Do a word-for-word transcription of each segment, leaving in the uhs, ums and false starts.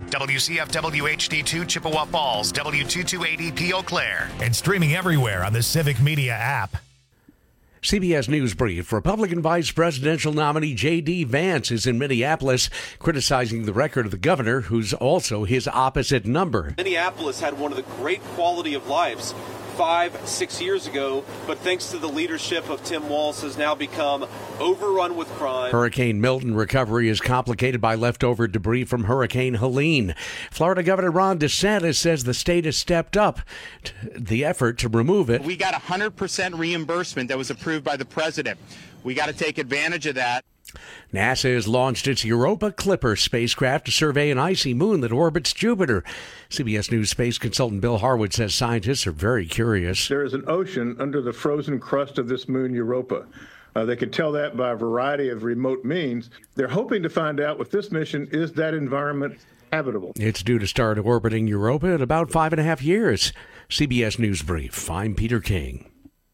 W C F W H D two Chippewa Falls, W two two eight E P Eau Claire. And streaming everywhere on the Civic Media app. C B S News Brief. Republican Vice Presidential nominee J D. Vance is in Minneapolis criticizing the record of the governor, who's also his opposite number. Minneapolis had one of the great quality of lives five, six years ago, but thanks to the leadership of Tim Walz has now become overrun with crime. Hurricane Milton recovery is complicated by leftover debris from Hurricane Helene. Florida Governor Ron DeSantis says the state has stepped up the effort to remove it. We got one hundred percent reimbursement that was approved by the president. We got to take advantage of that. NASA has launched its Europa Clipper spacecraft to survey an icy moon that orbits Jupiter. C B S News space consultant Bill Harwood says scientists are very curious. There is an ocean under the frozen crust of this moon, Europa. Uh, they can tell that by a variety of remote means. They're hoping to find out with this mission, is that environment habitable? It's due to start orbiting Europa in about five and a half years. C B S News Brief. I'm Peter King.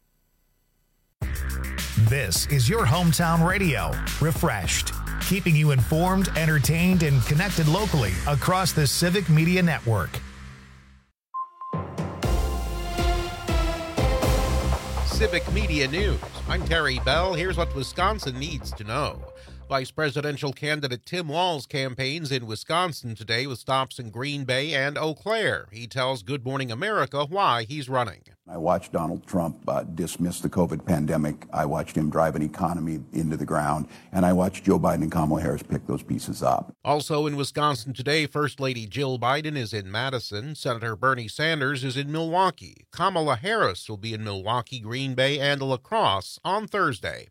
This is your hometown radio, Refreshed, keeping you informed, entertained, and connected locally across the Civic Media Network. Civic Media News. I'm Terry Bell. Here's what Wisconsin needs to know. Vice presidential candidate Tim Walz campaigns in Wisconsin today with stops in Green Bay and Eau Claire. He tells Good Morning America why he's running. I watched Donald Trump uh, dismiss the COVID pandemic. I watched him drive an economy into the ground. And I watched Joe Biden and Kamala Harris pick those pieces up. Also in Wisconsin today, First Lady Jill Biden is in Madison. Senator Bernie Sanders is in Milwaukee. Kamala Harris will be in Milwaukee, Green Bay, and La Crosse on Thursday.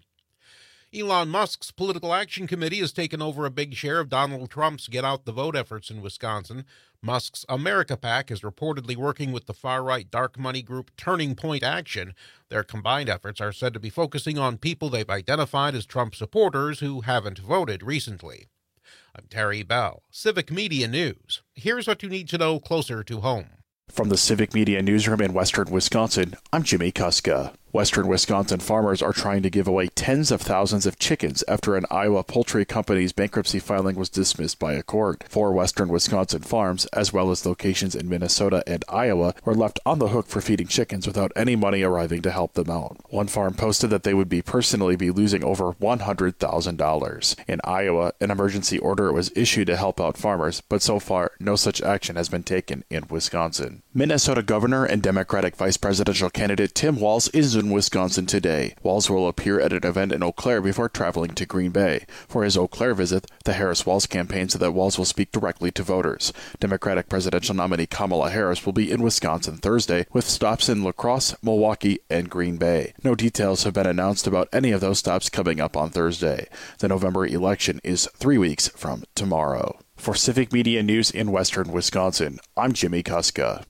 Elon Musk's Political Action Committee has taken over a big share of Donald Trump's get-out-the-vote efforts in Wisconsin. Musk's America PAC is reportedly working with the far-right dark money group Turning Point Action. Their combined efforts are said to be focusing on people they've identified as Trump supporters who haven't voted recently. I'm Terry Bell, Civic Media News. Here's what you need to know closer to home. From the Civic Media Newsroom in Western Wisconsin, I'm Jimmy Kuska. Western Wisconsin farmers are trying to give away tens of thousands of chickens after an Iowa poultry company's bankruptcy filing was dismissed by a court. Four Western Wisconsin farms, as well as locations in Minnesota and Iowa, were left on the hook for feeding chickens without any money arriving to help them out. One farm posted that they would be personally be losing over one hundred thousand dollars. In Iowa, an emergency order was issued to help out farmers, but so far, no such action has been taken in Wisconsin. Minnesota Governor and Democratic Vice Presidential candidate Tim Walz is in Wisconsin today. Walz will appear at an event in Eau Claire before traveling to Green Bay. For his Eau Claire visit, the Harris-Walz campaign said that Walz will speak directly to voters. Democratic presidential nominee Kamala Harris will be in Wisconsin Thursday, with stops in La Crosse, Milwaukee, and Green Bay. No details have been announced about any of those stops coming up on Thursday. The November election is three weeks from tomorrow. For Civic Media News in Western Wisconsin, I'm Jimmy Kuska.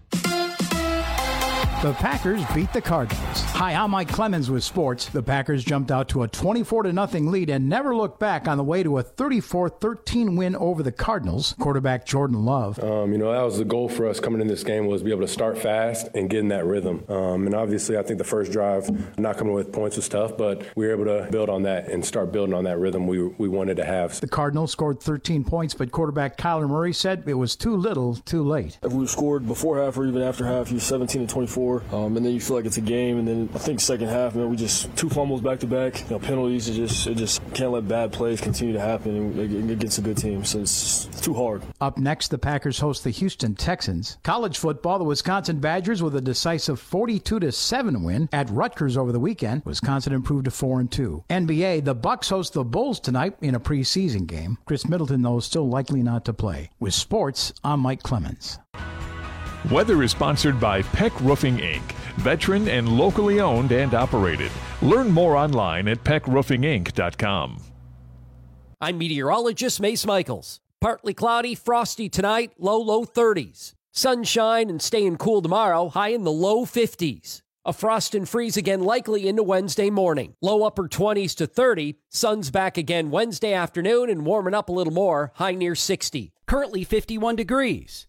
The Packers beat the Cardinals. Hi, I'm Mike Clemens with sports. The Packers jumped out to a twenty-four to nothing lead and never looked back on the way to a thirty-four thirteen win over the Cardinals. Quarterback Jordan Love. Um, you know, that was the goal for us coming in this game, was to be able to start fast and get in that rhythm. Um, and obviously, I think the first drive, not coming with points was tough, but we were able to build on that and start building on that rhythm we we wanted to have. The Cardinals scored thirteen points, but quarterback Kyler Murray said it was too little, too late. If we scored before half or even after half, you seventeen to twenty-four. Um, and then you feel like it's a game, and then I think second half, man, we just two fumbles back to back, you know, penalties. It just it just can't let bad plays continue to happen against a good team. So it's, it's too hard. Up next, the Packers host the Houston Texans. College football, the Wisconsin Badgers with a decisive forty-two to seven win at Rutgers over the weekend. Wisconsin improved to four and two. N B A, the Bucks host the Bulls tonight in a preseason game. Chris Middleton, though, is still likely not to play. With sports, I'm Mike Clemens. Weather is sponsored by Peck Roofing, Incorporated. Veteran and locally owned and operated. Learn more online at peck roofing inc dot com. I'm meteorologist Mace Michaels. Partly cloudy, frosty tonight, low, low thirties. Sunshine and staying cool tomorrow, high in the low fifties. A frost and freeze again likely into Wednesday morning. Low upper twenties to thirty. Sun's back again Wednesday afternoon and warming up a little more, high near sixty. Currently fifty-one degrees.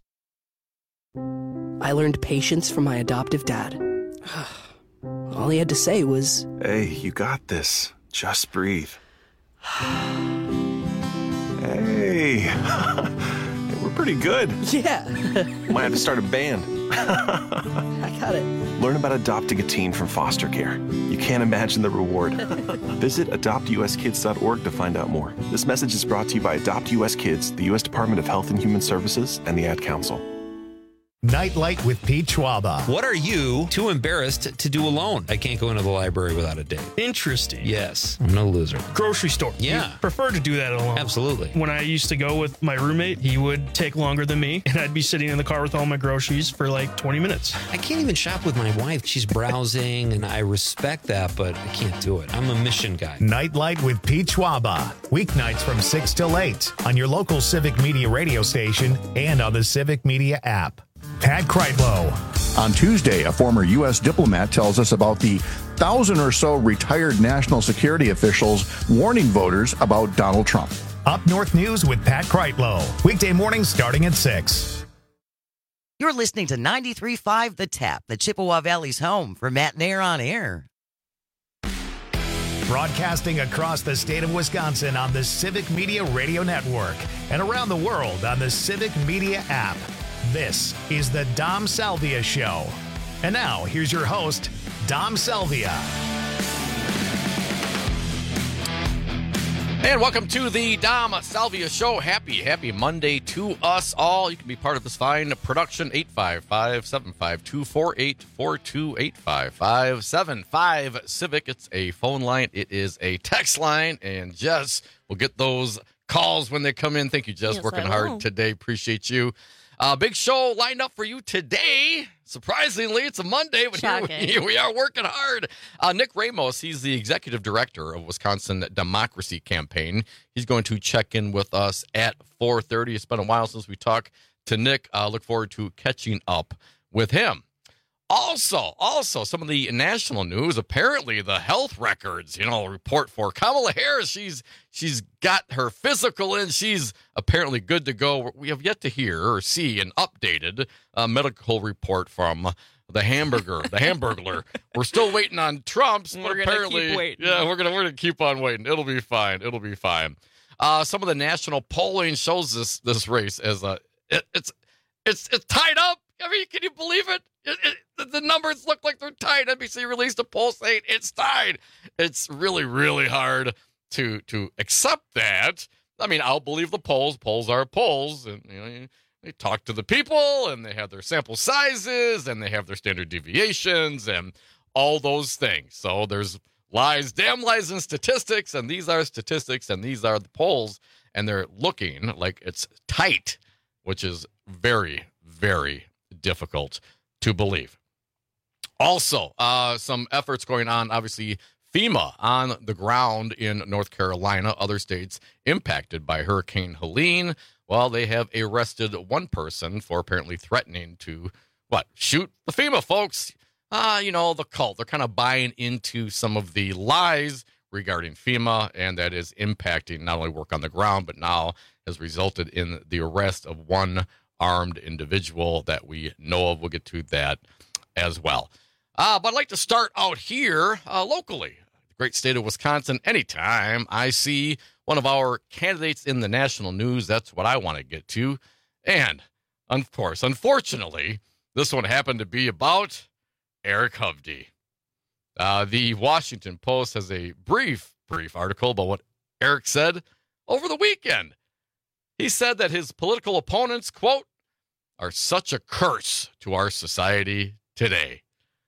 I learned patience from my adoptive dad. All he had to say was, "Hey, you got this. Just breathe." Hey, we're pretty good. Yeah. Might have to start a band. I got it. Learn about adopting a teen from foster care. You can't imagine the reward. Visit adopt u s kids dot org to find out more. This message is brought to you by Adopt U S Kids, the U S Department of Health and Human Services, and the Ad Council. Nightlight with Pete Schwaba. What are you too embarrassed to do alone? I can't go into the library without a date. Interesting. Yes, I'm no loser. Grocery store. Yeah. You prefer to do that alone. Absolutely. When I used to go with my roommate, he would take longer than me, and I'd be sitting in the car with all my groceries for like twenty minutes. I can't even shop with my wife. She's browsing, and I respect that, but I can't do it. I'm a mission guy. Nightlight with Pete Schwaba. Weeknights from six till eight on your local Civic Media radio station and on the Civic Media app. Pat Kreitlow. On Tuesday, a former U S diplomat tells us about the thousand or so retired national security officials warning voters about Donald Trump. Up North News with Pat Kreitlow. Weekday mornings starting at six. You're listening to ninety-three point five The Tap, the Chippewa Valley's home for Matt Nair on air. Broadcasting across the state of Wisconsin on the Civic Media Radio Network and around the world on the Civic Media app. This is the Dom Salvia Show. And now, here's your host, Dom Salvia. And welcome to the Dom Salvia Show. Happy, happy Monday to us all. You can be part of this fine production. eight five five, seven five two, four eight four two, eight five five, seven five Civic. It's a phone line. It is a text line. And Jess will get those calls when they come in. Thank you, Jess. Yes, Working I hard will. today. Appreciate you. Uh, big show lined up for you today. Surprisingly, it's a Monday, but here we, here we are working hard. Uh, Nick Ramos, he's the executive director of Wisconsin Democracy Campaign. He's going to check in with us at four thirty. It's been a while since we talked to Nick. Uh, look forward to catching up with him. Also, also some of the national news. Apparently, the health records, you know, report for Kamala Harris. She's she's got her physical in. She's apparently good to go. We have yet to hear or see an updated uh, medical report from the hamburger, the Hamburglar. We're still waiting on Trump's. But We're gonna apparently, keep waiting. yeah, we're gonna we're gonna keep on waiting. It'll be fine. It'll be fine. Uh, some of the national polling shows this this race as a it, it's it's it's tied up. I mean, can you believe it? It, it? The numbers look like they're tied. N B C released a poll saying it's tied. It's really, really hard to to accept that. I mean, I'll believe the polls. Polls are polls, and you know, they talk to the people, and they have their sample sizes, and they have their standard deviations, and all those things. So there's lies, damn lies, and statistics, and these are statistics, and these are the polls, and they're looking like it's tight, which is very, very difficult to believe. Also, uh, some efforts going on, obviously, FEMA on the ground in North Carolina, other states impacted by Hurricane Helene. Well, they have arrested one person for apparently threatening to, what, shoot the FEMA folks. Uh, you know, the cult. They're kind of buying into some of the lies regarding FEMA, and that is impacting not only work on the ground, but now has resulted in the arrest of one armed individual that we know of. We'll get to that as well. Uh, but I'd like to start out here uh, locally. The great state of Wisconsin. Anytime I see one of our candidates in the national news, that's what I want to get to. And, of course, unfortunately, this one happened to be about Eric Hovde. Uh, the Washington Post has a brief, brief article about what Eric said over the weekend. He said that his political opponents, quote, are such a curse to our society today.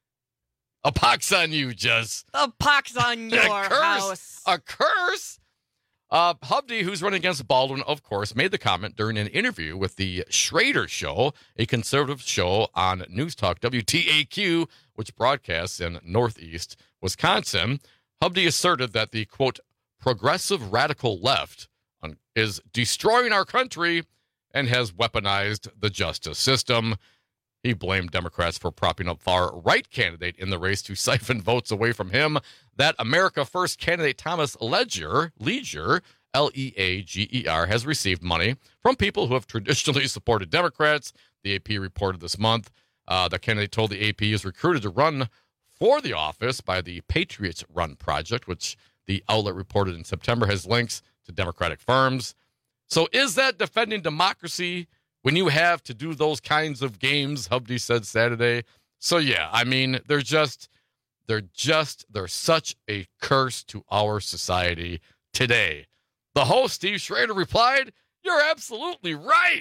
A pox on you, Jess. A pox on your a curse, house. A curse? Uh, Hovde, who's running against Baldwin, of course, made the comment during an interview with the Schrader Show, a conservative show on News Talk W T A Q, which broadcasts in Northeast Wisconsin. Hovde asserted that the, quote, progressive radical left is destroying our country and has weaponized the justice system. He blamed Democrats for propping up far-right candidate in the race to siphon votes away from him. That America First candidate Thomas Leger, Leger, L E A G E R, has received money from people who have traditionally supported Democrats. The A P reported this month. Uh, the candidate told the A P he is recruited to run for the office by the Patriots Run Project, which the outlet reported in September has links to Democratic firms. So is that defending democracy when you have to do those kinds of games, Hubdy said Saturday. So, yeah, I mean, they're just, they're just, they're such a curse to our society today. The host, Steve Schrader, replied, "You're absolutely right."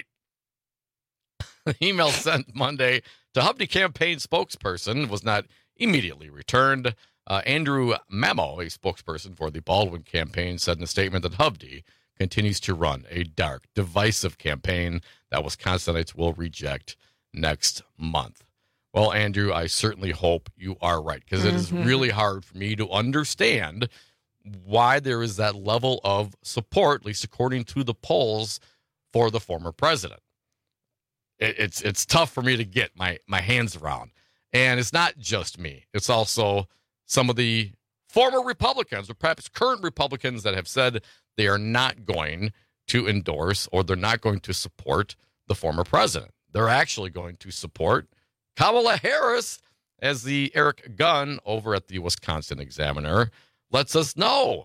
The email sent Monday to Hubdy campaign spokesperson was not immediately returned. Uh, Andrew Mamo, a spokesperson for the Baldwin campaign, said in a statement that Hubdy continues to run a dark, divisive campaign that Wisconsinites will reject next month. Well, Andrew, I certainly hope you are right, because mm-hmm. it is really hard for me to understand why there is that level of support, at least according to the polls, for the former president. It, it's it's tough for me to get my, my hands around. And it's not just me. It's also some of the former Republicans, or perhaps current Republicans, that have said they are not going to endorse or they're not going to support the former president. They're actually going to support Kamala Harris, as the Eric Gunn over at the Wisconsin Examiner lets us know.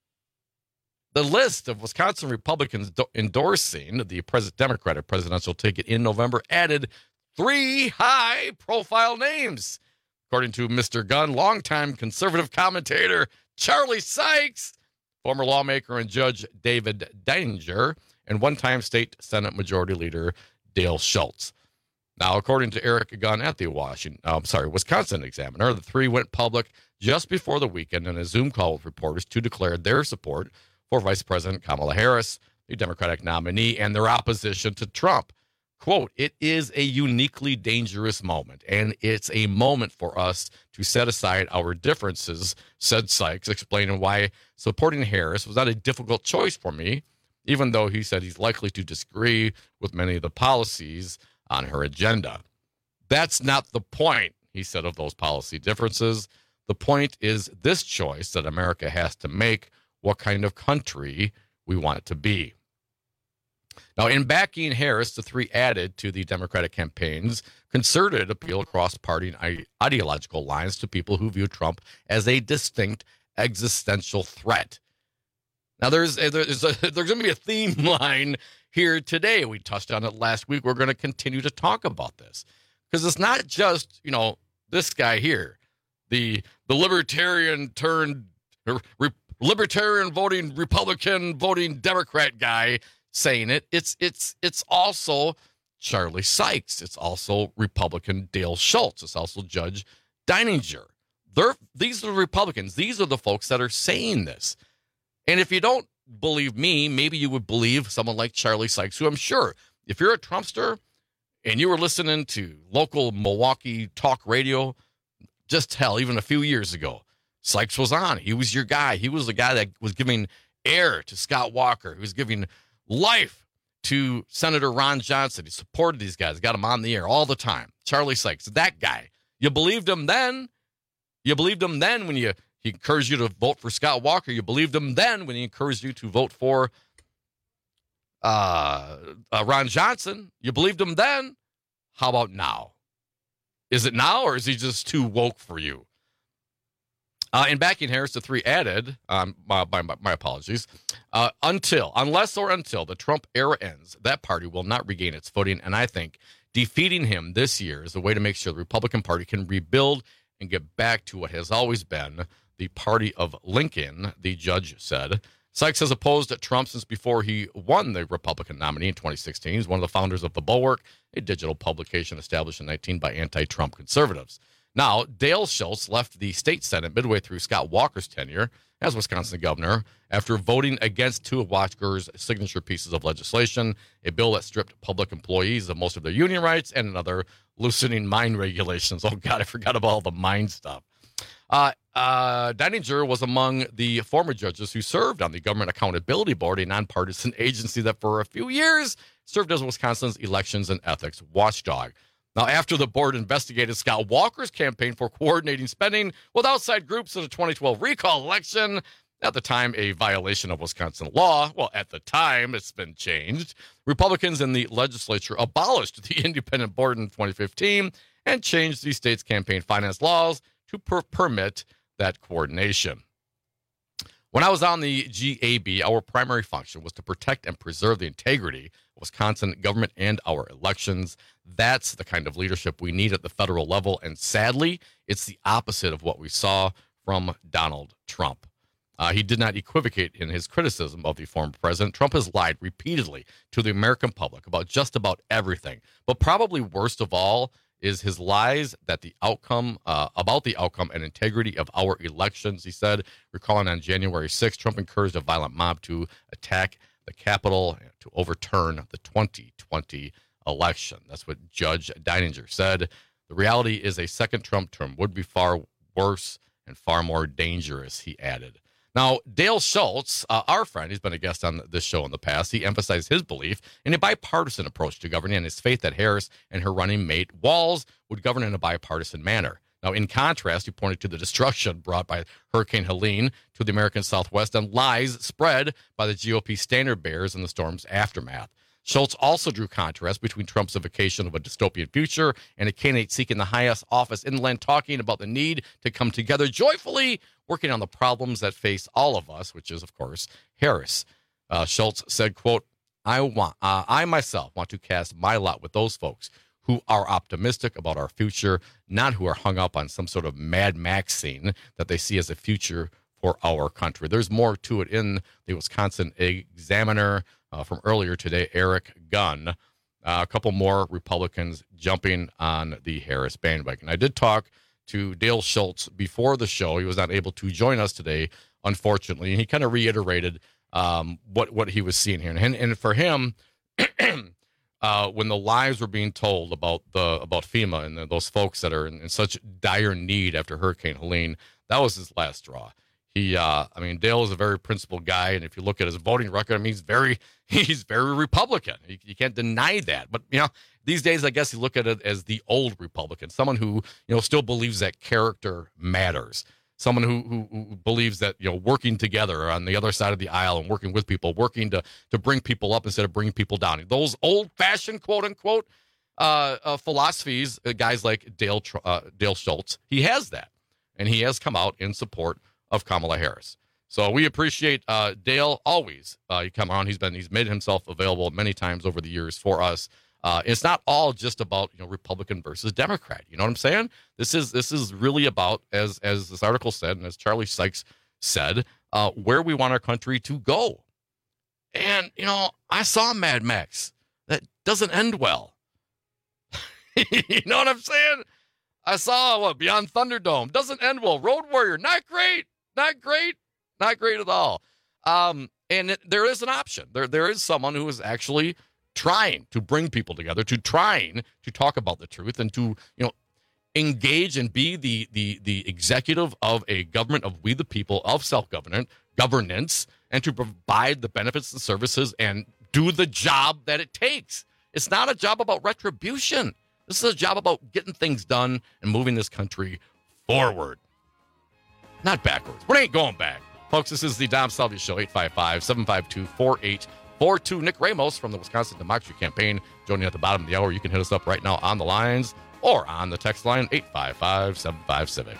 The list of Wisconsin Republicans do- endorsing the pres- Democratic presidential ticket in November added three high-profile names. According to Mister Gunn, longtime conservative commentator Charlie Sykes, former lawmaker and Judge David Deininger, and one-time state Senate Majority Leader Dale Schultz. Now, according to Eric Gunn at the Washington, uh, I'm sorry, Wisconsin Examiner, the three went public just before the weekend in a Zoom call with reporters to declare their support for Vice President Kamala Harris, the Democratic nominee, and their opposition to Trump. Quote, "It is a uniquely dangerous moment, and it's a moment for us to set aside our differences," said Sykes, explaining why supporting Harris was not a difficult choice for me, even though he said he's likely to disagree with many of the policies on her agenda. That's not the point, he said, of those policy differences. The point is this choice that America has to make, what kind of country we want it to be. Now, in backing Harris, the three added to the Democratic campaign's concerted appeal across party and ideological lines to people who view Trump as a distinct existential threat. Now, there's there's, a, there's going to be a theme line here today. We touched on it last week. We're going to continue to talk about this because it's not just, you know, this guy here, the the libertarian turned re, libertarian voting Republican voting Democrat guy saying it. It's it's it's also Charlie Sykes. It's also Republican Dale Schultz. It's also Judge Deininger. They're, these are the Republicans. These are the folks that are saying this. And if you don't believe me, maybe you would believe someone like Charlie Sykes, who I'm sure, if you're a Trumpster and you were listening to local Milwaukee talk radio, just hell, even a few years ago, Sykes was on. He was your guy. He was the guy that was giving air to Scott Walker. He was giving life to Senator Ron Johnson. He supported these guys, got them on the air all the time. Charlie Sykes, that guy. You believed him then. You believed him then when you he encouraged you to vote for Scott Walker. You believed him then when he encouraged you to vote for uh, uh, Ron Johnson. You believed him then. How about now? Is it now, or is he just too woke for you? Uh, in backing Harris, the three added, um, my, my, my apologies, uh, until, unless or until the Trump era ends, that party will not regain its footing. And I think defeating him this year is a way to make sure the Republican Party can rebuild and get back to what has always been the party of Lincoln, the judge said. Sykes has opposed Trump since before he won the Republican nominee in twenty sixteen. He's one of the founders of The Bulwark, a digital publication established in nineteen by anti-Trump conservatives. Now, Dale Schultz left the state Senate midway through Scott Walker's tenure as Wisconsin governor after voting against two of Walker's signature pieces of legislation, a bill that stripped public employees of most of their union rights and another loosening mine regulations. Oh, God, I forgot about all the mine stuff. Uh, uh, Deininger was among the former judges who served on the Government Accountability Board, a nonpartisan agency that for a few years served as Wisconsin's elections and ethics watchdog. Now, after the board investigated Scott Walker's campaign for coordinating spending with outside groups in the twenty twelve recall election, at the time a violation of Wisconsin law, well, at the time it's been changed, Republicans in the legislature abolished the independent board in twenty fifteen and changed the state's campaign finance laws to per- permit that coordination. When I was on the G A B, our primary function was to protect and preserve the integrity of Wisconsin government and our elections. That's the kind of leadership we need at the federal level. And sadly, it's the opposite of what we saw from Donald Trump. Uh, he did not equivocate in his criticism of the former president. Trump has lied repeatedly to the American public about just about everything. But probably worst of all is his lies that the outcome uh, about the outcome and integrity of our elections. He said, recalling on January sixth, Trump encouraged a violent mob to attack the Capitol to overturn the twenty twenty election. That's what Judge Deininger said. The reality is a second Trump term would be far worse and far more dangerous, he added. Now, Dale Schultz, uh, our friend, he's been a guest on this show in the past. He emphasized his belief in a bipartisan approach to governing and his faith that Harris and her running mate Walz would govern in a bipartisan manner. Now, in contrast, he pointed to the destruction brought by Hurricane Helene to the American Southwest and lies spread by the G O P standard bearers in the storm's aftermath. Schultz also drew contrast between Trump's evocation of a dystopian future and a candidate seeking the highest office in the land talking about the need to come together joyfully, working on the problems that face all of us, which is, of course, Harris. Uh, Schultz said, quote, I want, uh, I myself want to cast my lot with those folks who are optimistic about our future, not who are hung up on some sort of Mad Max scene that they see as a future for our country. There's more to it in the Wisconsin Examiner uh, from earlier today, Eric Gunn. Uh, a couple more Republicans jumping on the Harris bandwagon. I did talk to Dale Schultz before the show. He was not able to join us today, unfortunately. And he kind of reiterated um, what, what he was seeing here. And, and for him, uh, when the lies were being told about the about FEMA and the, those folks that are in, in such dire need after Hurricane Helene, that was his last straw. He, uh, I mean, Dale is a very principled guy, and if you look at his voting record, I mean, he's very, he's very Republican. You, you can't deny that. But you know, these days, I guess you look at it as the old Republican, someone who you know still believes that character matters, someone who, who who believes that you know working together on the other side of the aisle and working with people, working to to bring people up instead of bringing people down. Those old-fashioned quote unquote uh, uh, philosophies, uh, guys like Dale uh, Dale Schultz, he has that, and he has come out in support of Kamala Harris. So we appreciate uh, Dale always. Uh, he come on. He's been he's made himself available many times over the years for us. Uh, it's not all just about you know Republican versus Democrat. You know what I'm saying? This is this is really about, as as this article said, and as Charlie Sykes said, uh, where we want our country to go. And you know, I saw Mad Max. That doesn't end well. You know what I'm saying? I saw what Beyond Thunderdome doesn't end well. Road Warrior, not great. Not great, not great at all. Um, and it, there is an option. There, there is someone who is actually trying to bring people together, to trying to talk about the truth, and to you know engage and be the the the executive of a government of we the people, of self-governance, governance, and to provide the benefits and services and do the job that it takes. It's not a job about retribution. This is a job about getting things done and moving this country forward. Not backwards. We ain't going back. Folks, this is the Dom Salvia Show, eight five five, seven five two, four eight four two. Nick Ramos from the Wisconsin Democracy Campaign joining at the bottom of the hour. You can hit us up right now on the lines or on the text line, eight five five, seven five, civic.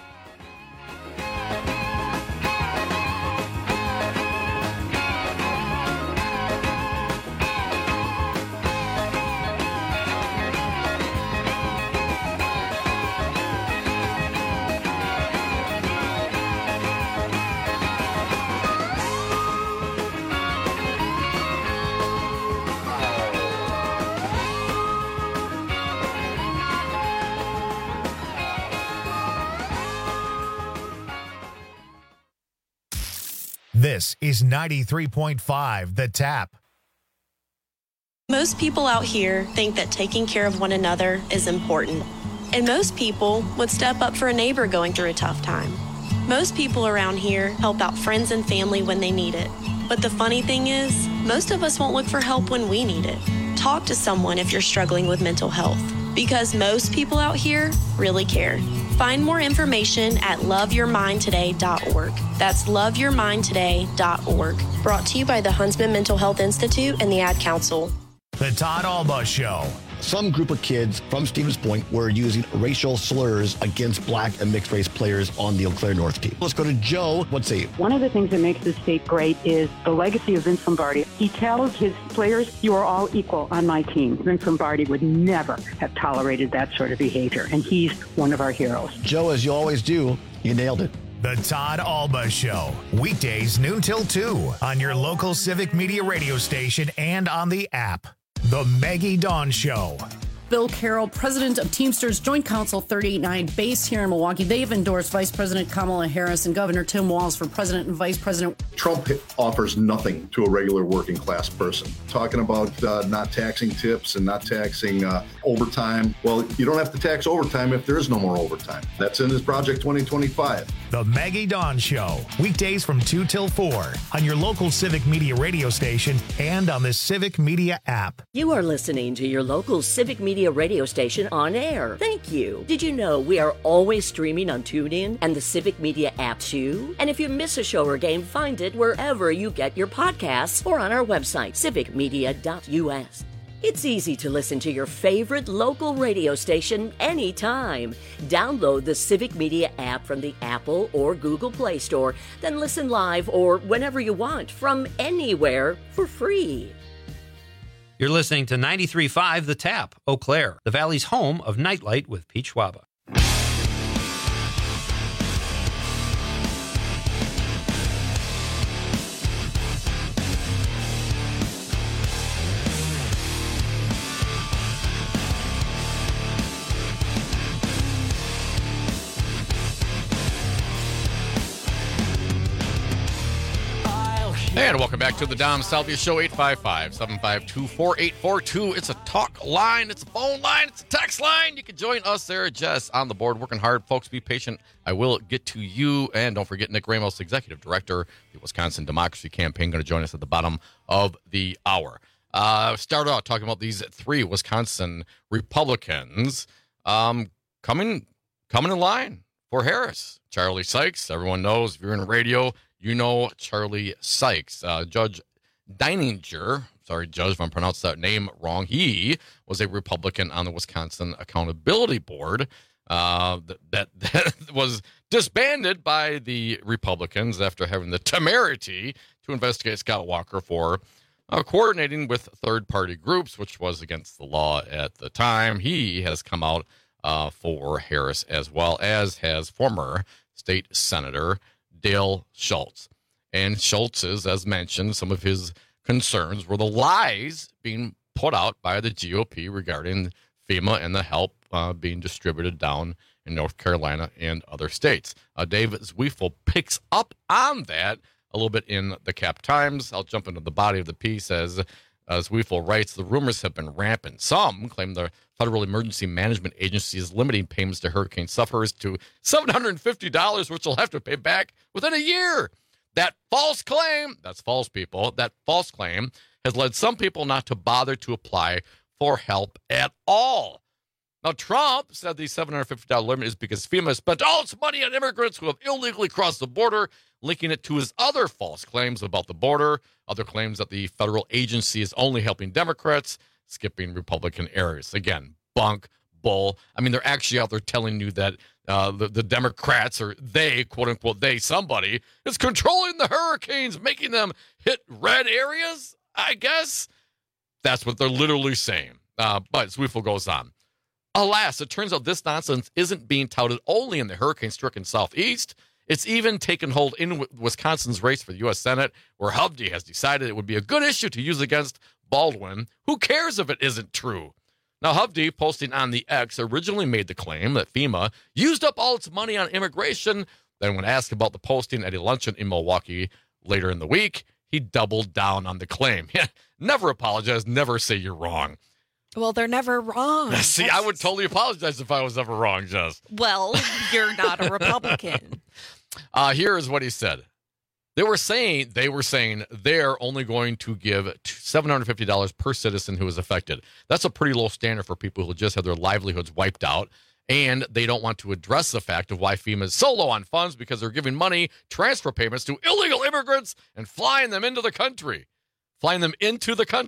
This is ninety-three point five The Tap. Most people out here think that taking care of one another is important. And most people would step up for a neighbor going through a tough time. Most people around here help out friends and family when they need it. But the funny thing is, most of us won't look for help when we need it. Talk to someone if you're struggling with mental health, because most people out here really care. Find more information at love your mind today dot org. That's love your mind today dot org. Brought to you by the Huntsman Mental Health Institute and the Ad Council. The Todd Alba Show, some group of kids from Stevens Point were using racial slurs against black and mixed race players on the Eau Claire North team. Let's go to Joe. What's he? One of the things that makes this state great is the legacy of Vince Lombardi. He tells his players, you are all equal on my team. Vince Lombardi would never have tolerated that sort of behavior, and he's one of our heroes. Joe, as you always do, you nailed it. The Todd Alba Show, weekdays noon till two on your local Civic Media radio station and on the app. The Maggie Dawn Show. Bill Carroll, president of Teamsters Joint Council thirty-eight nine, based here in Milwaukee. They've endorsed Vice President Kamala Harris and Governor Tim Walz for president and vice president. Trump offers nothing to a regular working class person. Talking about uh, not taxing tips and not taxing uh, overtime. Well, you don't have to tax overtime if there is no more overtime. That's in his Project twenty twenty-five. The Maggie Dawn Show, weekdays from two till four on your local Civic Media radio station and on the Civic Media app. You are listening to your local Civic Media radio station on air. Thank you. Did you know we are always streaming on TuneIn and the Civic Media app too? And if you miss a show or game, find it wherever you get your podcasts or on our website, civic media dot u s. It's easy to listen to your favorite local radio station anytime. Download the Civic Media app from the Apple or Google Play Store, then listen live or whenever you want from anywhere for free. You're listening to ninety-three point five The Tap, Eau Claire, the Valley's home of Nightlight with Pete Schwaba. And welcome back to the Dom Salvia Show, eight five five, seven five two, four eight four two. It's a talk line, it's a phone line, it's a text line. You can join us there, Jess, on the board, working hard. Folks, be patient. I will get to you. And don't forget, Nick Ramos, Executive Director of the Wisconsin Democracy Campaign, going to join us at the bottom of the hour. Uh, start out talking about these three Wisconsin Republicans um, coming, coming in line for Harris. Charlie Sykes, everyone knows, if you're in radio, you know Charlie Sykes. Uh, Judge Deininger, sorry, Judge, if I'm pronouncing that name wrong, he was a Republican on the Wisconsin Accountability Board uh, that, that was disbanded by the Republicans after having the temerity to investigate Scott Walker for uh, coordinating with third-party groups, which was against the law at the time. He has come out uh, for Harris, as well as has former state senator Dale Schultz. And Schultz's, as mentioned, some of his concerns were the lies being put out by the G O P regarding FEMA and the help uh, being distributed down in North Carolina and other states. Uh, Dave Zwiefel picks up on that a little bit in the Cap Times. I'll jump into the body of the piece as uh, Zwiefel writes, the rumors have been rampant. Some claim the Federal Emergency Management Agency is limiting payments to hurricane sufferers to seven hundred fifty dollars, which they'll have to pay back within a year. That false claim, that's false people, that false claim has led some people not to bother to apply for help at all. Now, Trump said the seven hundred fifty dollars limit is because FEMA spent all its money on immigrants who have illegally crossed the border, linking it to his other false claims about the border, other claims that the federal agency is only helping Democrats, skipping Republican areas. Again, bunk, bull. I mean, they're actually out there telling you that uh, the, the Democrats, or they, quote unquote, they, somebody, is controlling the hurricanes, making them hit red areas, I guess. That's what they're literally saying. Uh, but Zwiefel goes on. Alas, it turns out this nonsense isn't being touted only in the hurricane-stricken Southeast. It's even taken hold in Wisconsin's race for the U S Senate, where Hovde has decided it would be a good issue to use against Baldwin. Who cares if it isn't true? Now, Hovde, posting on the X, originally made the claim that FEMA used up all its money on immigration. Then when asked about the posting at a luncheon in Milwaukee later in the week, he doubled down on the claim. Never apologize, never say you're wrong. Well, they're never wrong. See, I would totally apologize if I was ever wrong, Jess. Well, you're not a Republican. uh, here is what he said. They were saying they were saying they're only going to give seven hundred fifty dollars per citizen who is affected. That's a pretty low standard for people who just had their livelihoods wiped out, and they don't want to address the fact of why FEMA is so low on funds, because they're giving money, transfer payments to illegal immigrants and flying them into the country. Flying them into the country.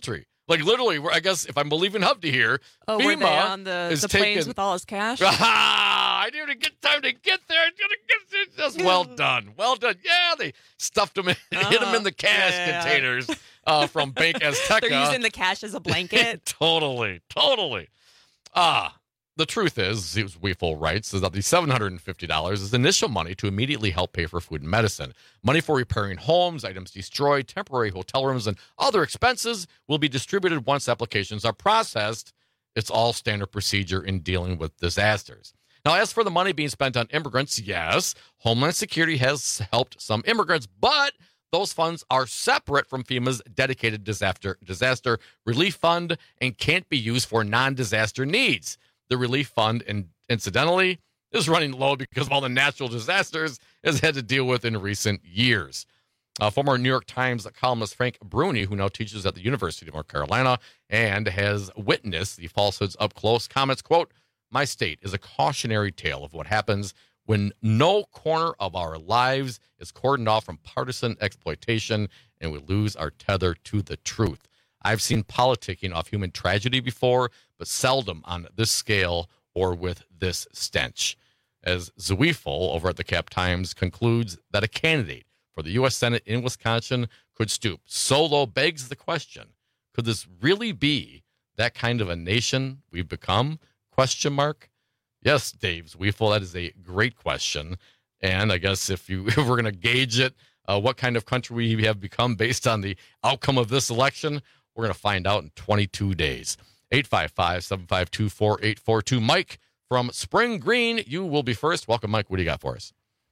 Like literally, I guess if I'm believing Hovde here, Oh, FEMA were they on the, is the taking, planes with all his cash? I didn't even get time to get there. I didn't get it. Just well done. Well done. Yeah, they stuffed them in, uh-huh. hit them in the cash yeah, yeah, containers yeah. uh, from Bank Azteca. They're using the cash as a blanket. Totally. Totally. Ah, the truth is, as Weefel writes, is that the seven hundred fifty dollars is initial money to immediately help pay for food and medicine. Money for repairing homes, items destroyed, temporary hotel rooms, and other expenses will be distributed once applications are processed. It's all standard procedure in dealing with disasters. Now, as for the money being spent on immigrants, yes, Homeland Security has helped some immigrants, but those funds are separate from FEMA's dedicated disaster disaster relief fund and can't be used for non-disaster needs. The relief fund, and incidentally, is running low because of all the natural disasters it's had to deal with in recent years. Uh, former New York Times columnist Frank Bruni, who now teaches at the University of North Carolina and has witnessed the falsehoods up close, comments, quote, "My state is a cautionary tale of what happens when no corner of our lives is cordoned off from partisan exploitation and we lose our tether to the truth. I've seen politicking off human tragedy before, but seldom on this scale or with this stench." As Zweifel over at the Cap Times concludes that a candidate for the U S Senate in Wisconsin could stoop so low begs the question, could this really be that kind of a nation we've become? Question mark. Yes, Dave Zweifel, that is a great question. And I guess if you if we're going to gauge it, uh, what kind of country we have become based on the outcome of this election, we're going to find out in twenty-two days. eight five five, seven five two, four eight four two. Mike from Spring Green, you will be first. Welcome, Mike. What do you got for us?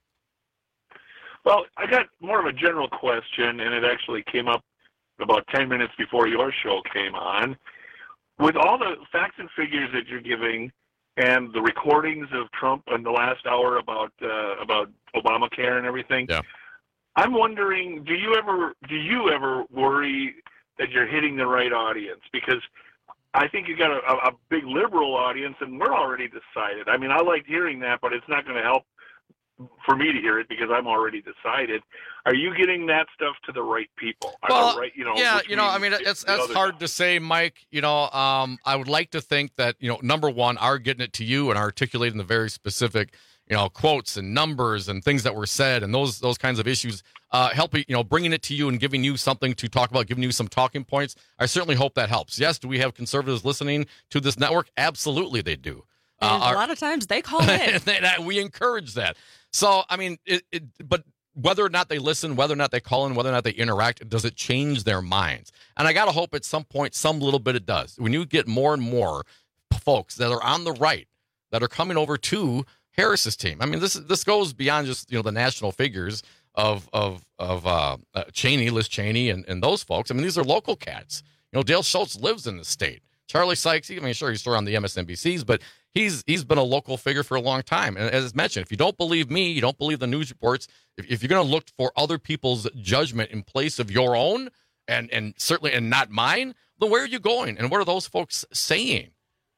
Well, I got more of a general question, and it actually came up about ten minutes before your show came on. With all the facts and figures that you're giving and the recordings of Trump in the last hour about uh, about Obamacare and everything, yeah. I'm wondering, do you ever do you ever worry that you're hitting the right audience? Because I think you got a, a big liberal audience, and we're already decided. I mean, I liked hearing that, but it's not going to help for me to hear it because I'm already decided. Are you getting that stuff to the right people? Well, right, you know, yeah, you know, I mean, it's that's hard guy. to say, Mike. You know, um, I would like to think that, you know, number one, are getting it to you and articulating the very specific, you know, quotes and numbers and things that were said and those those kinds of issues, uh, helping, you know, bringing it to you and giving you something to talk about, giving you some talking points. I certainly hope that helps. Yes, do we have conservatives listening to this network? Absolutely, they do. Uh, our, a lot of times they call in. We encourage that. So, I mean, it, it, but whether or not they listen, whether or not they call in, whether or not they interact, does it change their minds? And I got to hope at some point, some little bit it does. When you get more and more folks that are on the right that are coming over to Harris's team. I mean, this this goes beyond just, you know, the national figures of of of uh, uh, Cheney, Liz Cheney, and, and those folks. I mean, these are local cats. You know, Dale Schultz lives in the state. Charlie Sykes, I mean, sure, he's still on the M S N B Cs, but he's he's been a local figure for a long time. And as mentioned, if you don't believe me, you don't believe the news reports, if, if you're going to look for other people's judgment in place of your own, and and certainly and not mine, then where are you going? And what are those folks saying?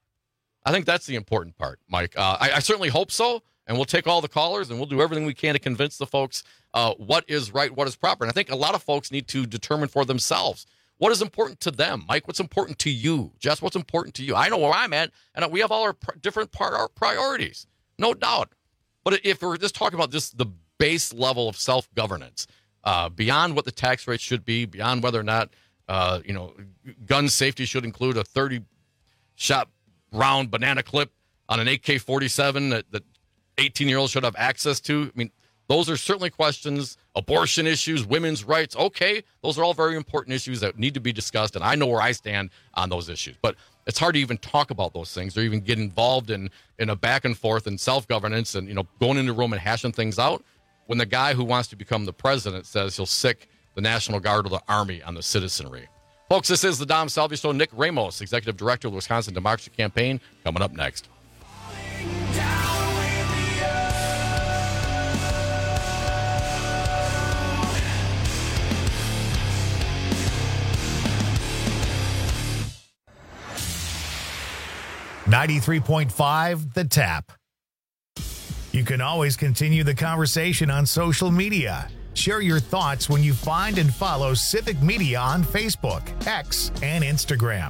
I think that's the important part, Mike. Uh, I, I certainly hope so, and we'll take all the callers, and we'll do everything we can to convince the folks uh, what is right, what is proper. And I think a lot of folks need to determine for themselves what is important to them. Mike, what's important to you? Jess, what's important to you? I know where I'm at, and we have all our pr- different part, our priorities, no doubt. But if we're just talking about just the base level of self-governance, uh, beyond what the tax rate should be, beyond whether or not uh, you know, gun safety should include a thirty-shot round banana clip on an A K forty-seven that, that eighteen-year-olds should have access to. I mean, those are certainly questions. Abortion issues, women's rights, okay, those are all very important issues that need to be discussed, and I know where I stand on those issues. But it's hard to even talk about those things or even get involved in, in a back and forth and self-governance and, you know, going into a room and hashing things out when the guy who wants to become the president says he'll sick the National Guard or the Army on the citizenry. Folks, this is the Dom Salvi Show. Nick Ramos, Executive Director of the Wisconsin Democracy Campaign, coming up next. ninety-three point five The Tap. You can always continue the conversation on social media. Share your thoughts when you find and follow Civic Media on Facebook, X, and Instagram.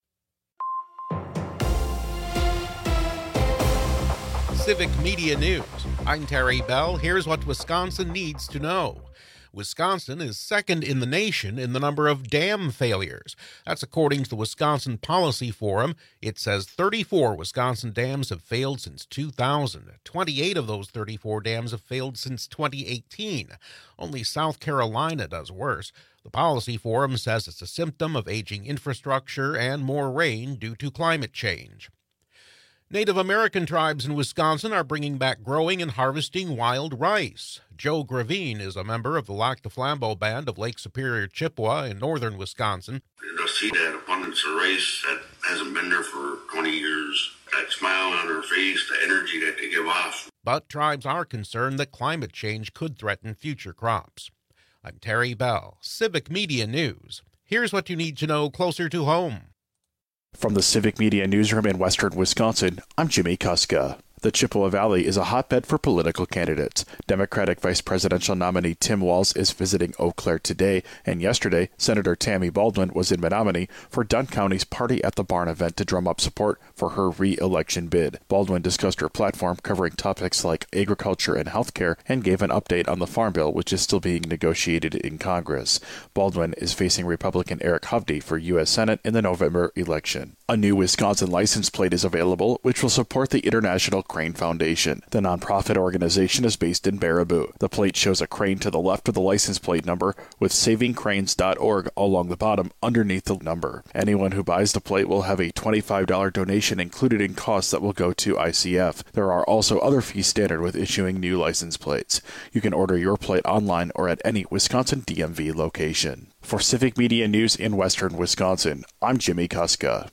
Civic Media News. I'm Terry Bell. Here's what Wisconsin needs to know. Wisconsin is second in the nation in the number of dam failures. That's according to the Wisconsin Policy Forum. It says thirty-four Wisconsin dams have failed since two thousand. twenty-eight of those thirty-four dams have failed since twenty eighteen. Only South Carolina does worse. The Policy Forum says it's a symptom of aging infrastructure and more rain due to climate change. Native American tribes in Wisconsin are bringing back growing and harvesting wild rice. Joe Gravine is a member of the Lac du Flambeau Band of Lake Superior, Chippewa in northern Wisconsin. To see that abundance of rice that hasn't been there for twenty years, that smile on their face, the energy that they give off. But tribes are concerned that climate change could threaten future crops. I'm Terry Bell, Civic Media News. Here's what you need to know closer to home. From the Civic Media Newsroom in western Wisconsin, I'm Jimmy Kuska. The Chippewa Valley is a hotbed for political candidates. Democratic Vice Presidential nominee Tim Walz is visiting Eau Claire today, and yesterday, Senator Tammy Baldwin was in Menominee for Dunn County's Party at the Barn event to drum up support for her re-election bid. Baldwin discussed her platform covering topics like agriculture and healthcare and gave an update on the Farm Bill, which is still being negotiated in Congress. Baldwin is facing Republican Eric Hovde for U S Senate in the November election. A new Wisconsin license plate is available, which will support the International Crane Foundation. The nonprofit organization is based in Baraboo. The plate shows a crane to the left of the license plate number with saving cranes dot org along the bottom underneath the number. Anyone who buys the plate will have a twenty-five dollars donation included in costs that will go to I C F. There are also other fees standard with issuing new license plates. You can order your plate online or at any Wisconsin D M V location. For Civic Media News in western Wisconsin, I'm Jimmy Kuska.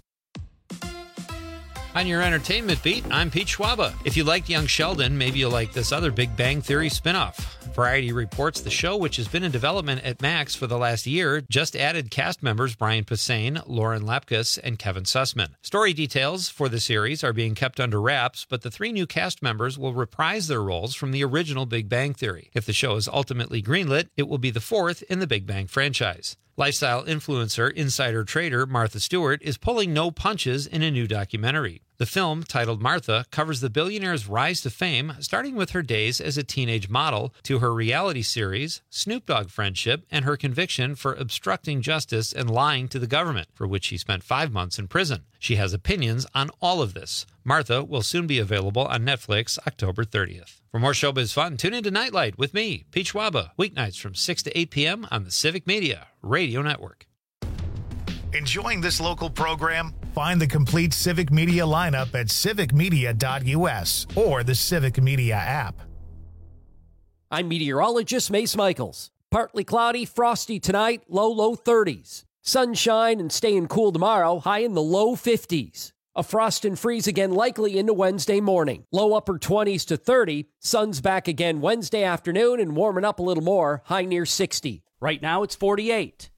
On your entertainment beat, I'm Pete Schwaba. If you liked Young Sheldon, maybe you'll like this other Big Bang Theory spinoff. Variety reports the show, which has been in development at Max for the last year, just added cast members Brian Posehn, Lauren Lapkus, and Kevin Sussman. Story details for the series are being kept under wraps, but the three new cast members will reprise their roles from the original Big Bang Theory. If the show is ultimately greenlit, it will be the fourth in the Big Bang franchise. Lifestyle influencer, insider trader Martha Stewart is pulling no punches in a new documentary. The film, titled Martha, covers the billionaire's rise to fame, starting with her days as a teenage model, to her reality series, Snoop Dogg friendship, and her conviction for obstructing justice and lying to the government, for which she spent five months in prison. She has opinions on all of this. Martha will soon be available on Netflix October thirtieth. For more showbiz fun, tune into Nightlight with me, Pete Schwaba, weeknights from six to eight p.m. on the Civic Media Radio Network. Enjoying this local program? Find the complete Civic Media lineup at civic media dot u s or the Civic Media app. I'm meteorologist Mace Michaels. Partly cloudy, frosty tonight, low, low thirties. Sunshine and staying cool tomorrow, high in the low fifties. A frost and freeze again likely into Wednesday morning. Low upper twenties to thirty. Sun's back again Wednesday afternoon and warming up a little more, high near sixty. Right now it's forty-eight.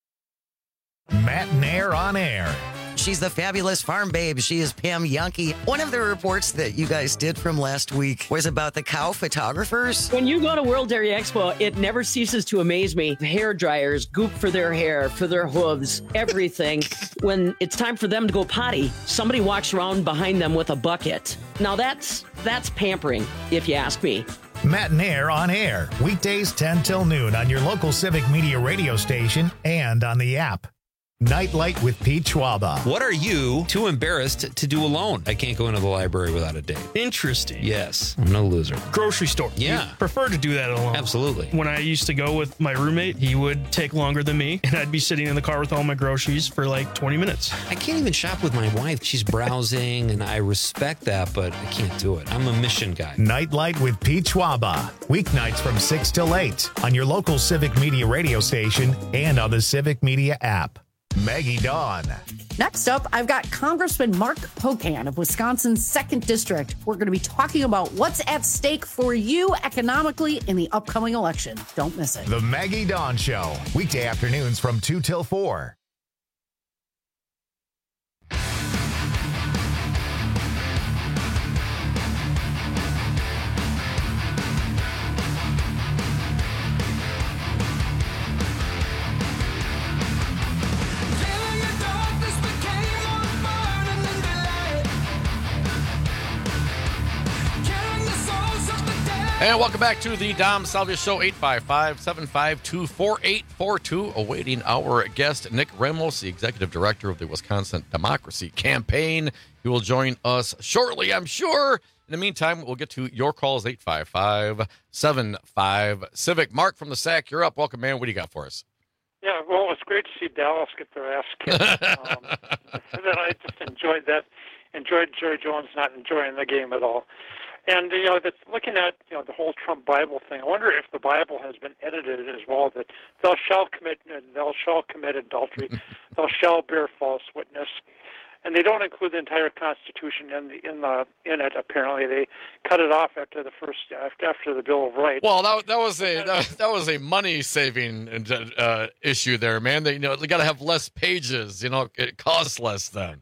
Matt Nair on air. She's the fabulous farm babe. She is Pam Yankee. One of the reports that you guys did from last week was about the cow photographers. When you go to World Dairy Expo, it never ceases to amaze me. Hair dryers, goop for their hair, for their hooves, everything. When it's time for them to go potty, somebody walks around behind them with a bucket. Now that's that's pampering, if you ask me. Matt Nair on air, weekdays ten till noon on your local Civic Media radio station and on the app. Nightlight with Pete Schwaba. What are you too embarrassed to do alone? I can't go into the library without a date. Interesting. Yes, I'm no loser. Grocery store. Yeah. You prefer to do that alone. Absolutely. When I used to go with my roommate, he would take longer than me, and I'd be sitting in the car with all my groceries for like twenty minutes. I can't even shop with my wife. She's browsing, and I respect that, but I can't do it. I'm a mission guy. Nightlight with Pete Schwaba. Weeknights from six till eight on your local Civic Media radio station and on the Civic Media app. Maggie Dawn. Next up, I've got Congressman Mark Pocan of Wisconsin's second District. We're going to be talking about what's at stake for you economically in the upcoming election. Don't miss it. The Maggie Dawn Show. Weekday afternoons from two till four. And welcome back to the Dom Salvia Show, eight five five, seven five two, four eight four two. Awaiting our guest, Nick Ramos, the Executive Director of the Wisconsin Democracy Campaign. He will join us shortly, I'm sure. In the meantime, we'll get to your calls, eight five five, seven five, Civic. Mark from the S A C, you're up. Welcome, man. What do you got for us? Yeah, well, it's great to see Dallas get their ass kicked. um, then I just enjoyed that, enjoyed Jerry Jones not enjoying the game at all. And, you know, that's looking at, you know, the whole Trump Bible thing, I wonder if the Bible has been edited as well, that thou shalt commit, thou shalt commit adultery, thou shalt bear false witness. And they don't include the entire Constitution in the in the in it. Apparently, they cut it off after the first after after the Bill of Rights. Well, that that was a that, that was a money saving uh, issue there, man. They you know they got to have less pages. You know, it costs less then.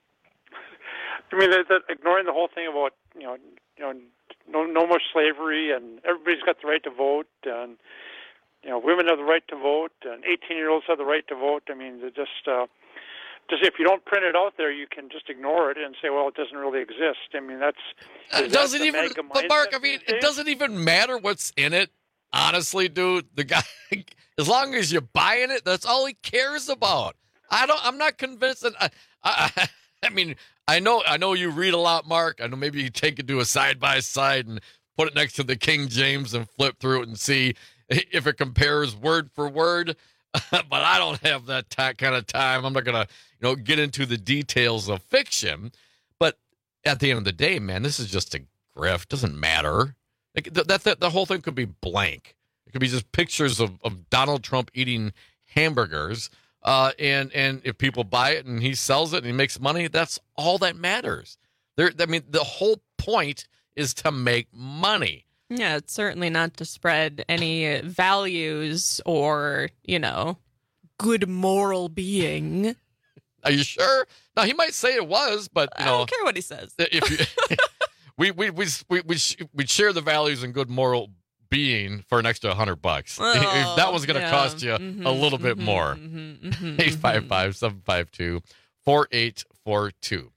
I mean, they're, they're ignoring the whole thing about you know you know no no more slavery, and everybody's got the right to vote, and you know women have the right to vote, and eighteen year olds have the right to vote. I mean, they're just. Uh, Just if you don't print it out there, you can just ignore it and say, "Well, it doesn't really exist." I mean, that's it doesn't even. But Mark, I mean, it doesn't even matter what's in it. Honestly, dude, the guy, as long as you're buying it, that's all he cares about. I don't. I'm not convinced that. I, I, I mean, I know. I know you read a lot, Mark. I know maybe you take it to a side by side and put it next to the King James and flip through it and see if it compares word for word. But I don't have that t- kind of time. I'm not gonna, you know, get into the details of fiction. But at the end of the day, man, this is just a grift. Doesn't matter. Like, th- that, that the whole thing could be blank. It could be just pictures of, of Donald Trump eating hamburgers. Uh, and and if people buy it and he sells it and he makes money, that's all that matters. There, I mean, the whole point is to make money. Yeah, it's certainly not to spread any values or, you know, good moral being. Are you sure? Now, he might say it was, but, you know. I don't care what he says. If you, we, we, we, we, we, we'd share the values and good moral being for an extra hundred bucks. Oh, if that was going to yeah. cost you mm-hmm, a little mm-hmm, bit more. Mm-hmm, mm-hmm, eight five five, seven five two, four eight four two.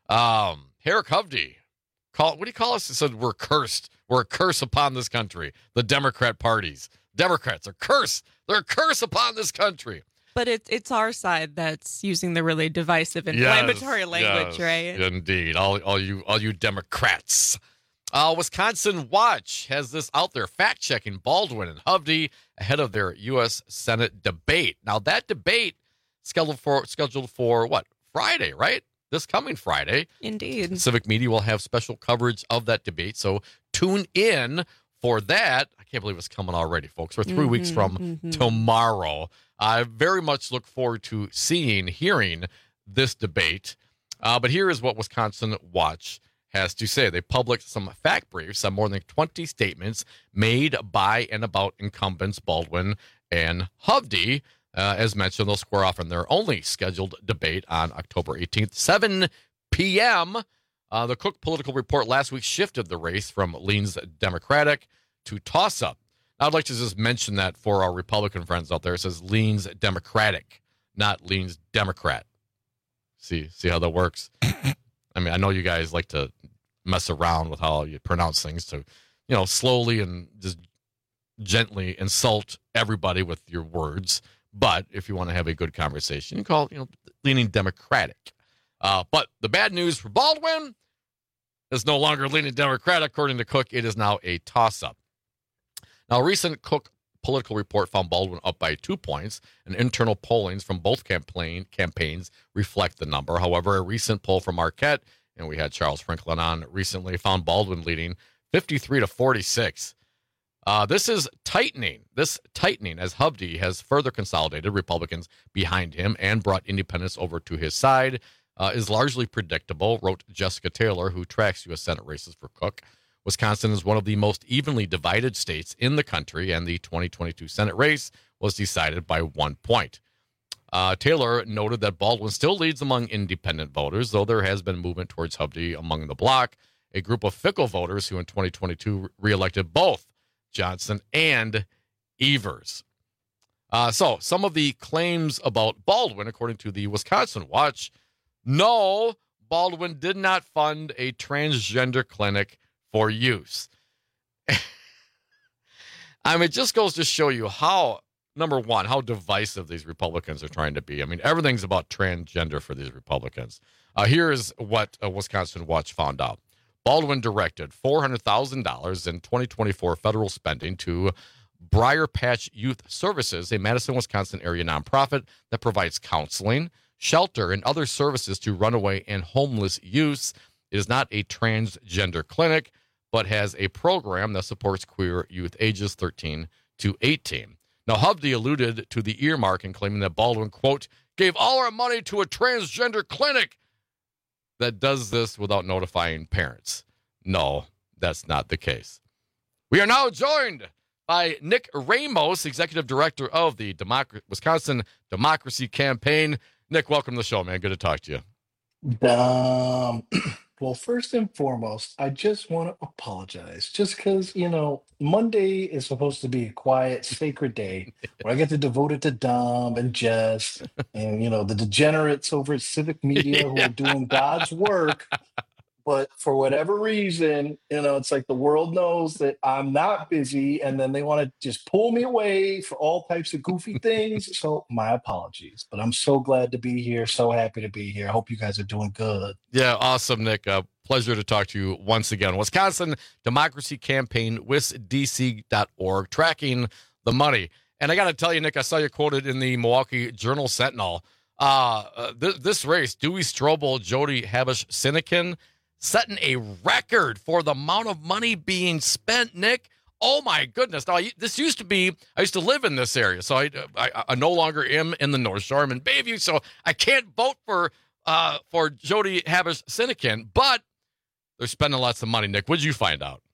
Um, Herrick Hovde, call, what do you call us? He said we're cursed. We're a curse upon this country. The Democrat parties. Democrats are cursed. They're a curse upon this country. But it's it's our side that's using the really divisive, inflammatory yes, language, yes, right? Indeed. All, all you all you Democrats. Uh, Wisconsin Watch has this out there, fact-checking Baldwin and Hovde ahead of their U S Senate debate. Now, that debate scheduled for scheduled for what? Friday, right? This coming Friday. Indeed. Civic Media will have special coverage of that debate, so tune in for that. I can't believe it's coming already, folks. We're three mm-hmm, weeks from mm-hmm. tomorrow. I very much look forward to seeing, hearing this debate. Uh, but here is what Wisconsin Watch has to say. They published some fact briefs on more than twenty statements made by and about incumbents Baldwin and Hovde. Uh, as mentioned, they'll square off in their only scheduled debate on October eighteenth, seven p.m. Uh, the Cook Political Report last week shifted the race from leans Democratic to toss-up. Now, I'd like to just mention that for our Republican friends out there. It says leans Democratic, not leans Democrat. See, see how that works? I mean, I know you guys like to mess around with how you pronounce things to, you know, slowly and just gently insult everybody with your words. But if you want to have a good conversation, you call it, you know, leaning Democratic. Uh, but the bad news for Baldwin is no longer leaning Democratic. According to Cook, it is now a toss-up. Now, a recent Cook Political Report found Baldwin up by two points, and internal pollings from both campaign campaigns reflect the number. However, a recent poll from Marquette, and we had Charles Franklin on recently, found Baldwin leading fifty-three to forty-six. Uh, this is tightening. This tightening as Hovde has further consolidated Republicans behind him and brought independents over to his side uh, is largely predictable, wrote Jessica Taylor, who tracks U S Senate races for Cook. Wisconsin is one of the most evenly divided states in the country, and the twenty twenty-two Senate race was decided by one point. Uh, Taylor noted that Baldwin still leads among independent voters, though there has been movement towards Hovde among the bloc, a group of fickle voters who in twenty twenty-two reelected both Johnson and Evers. Uh, so some of the claims about Baldwin, according to the Wisconsin Watch, no, Baldwin did not fund a transgender clinic for use. I mean, it just goes to show you how, number one, how divisive these Republicans are trying to be. I mean, everything's about transgender for these Republicans. Uh, here is what uh, Wisconsin Watch found out. Baldwin directed four hundred thousand dollars in twenty twenty-four federal spending to Briar Patch Youth Services, a Madison, Wisconsin area nonprofit that provides counseling, shelter, and other services to runaway and homeless youths. It is not a transgender clinic, but has a program that supports queer youth ages thirteen to eighteen. Now, Hovde alluded to the earmark in claiming that Baldwin, quote, gave all our money to a transgender clinic that does this without notifying parents. No, that's not the case. We are now joined by Nick Ramos, Executive Director of the Democ- Wisconsin Democracy Campaign. Nick, welcome to the show, man. Good to talk to you. Um, well, first and foremost, I just want to apologize. Just because, you know, Monday is supposed to be a quiet, sacred day where I get to devote it to Dom and Jess and, you know, the degenerates over at Civic Media who are doing God's work. But for whatever reason, you know, it's like the world knows that I'm not busy, and then they want to just pull me away for all types of goofy things. So my apologies, but I'm so glad to be here. So happy to be here. I hope you guys are doing good. Yeah, awesome, Nick. Uh, pleasure to talk to you once again. Wisconsin Democracy Campaign, wis d c dot org, tracking the money. And I got to tell you, Nick, I saw you quoted in the Milwaukee Journal Sentinel. Uh, uh, th- this race, Dewey Strobel, Jody Habush-Sinekin, setting a record for the amount of money being spent, Nick. Oh, my goodness. Now, this used to be, I used to live in this area, so I, I, I no longer am in the North Shore. I'm in Bayview, so I can't vote for uh, for Jody Habush-Sinekin, but they're spending lots of money, Nick. What did you find out?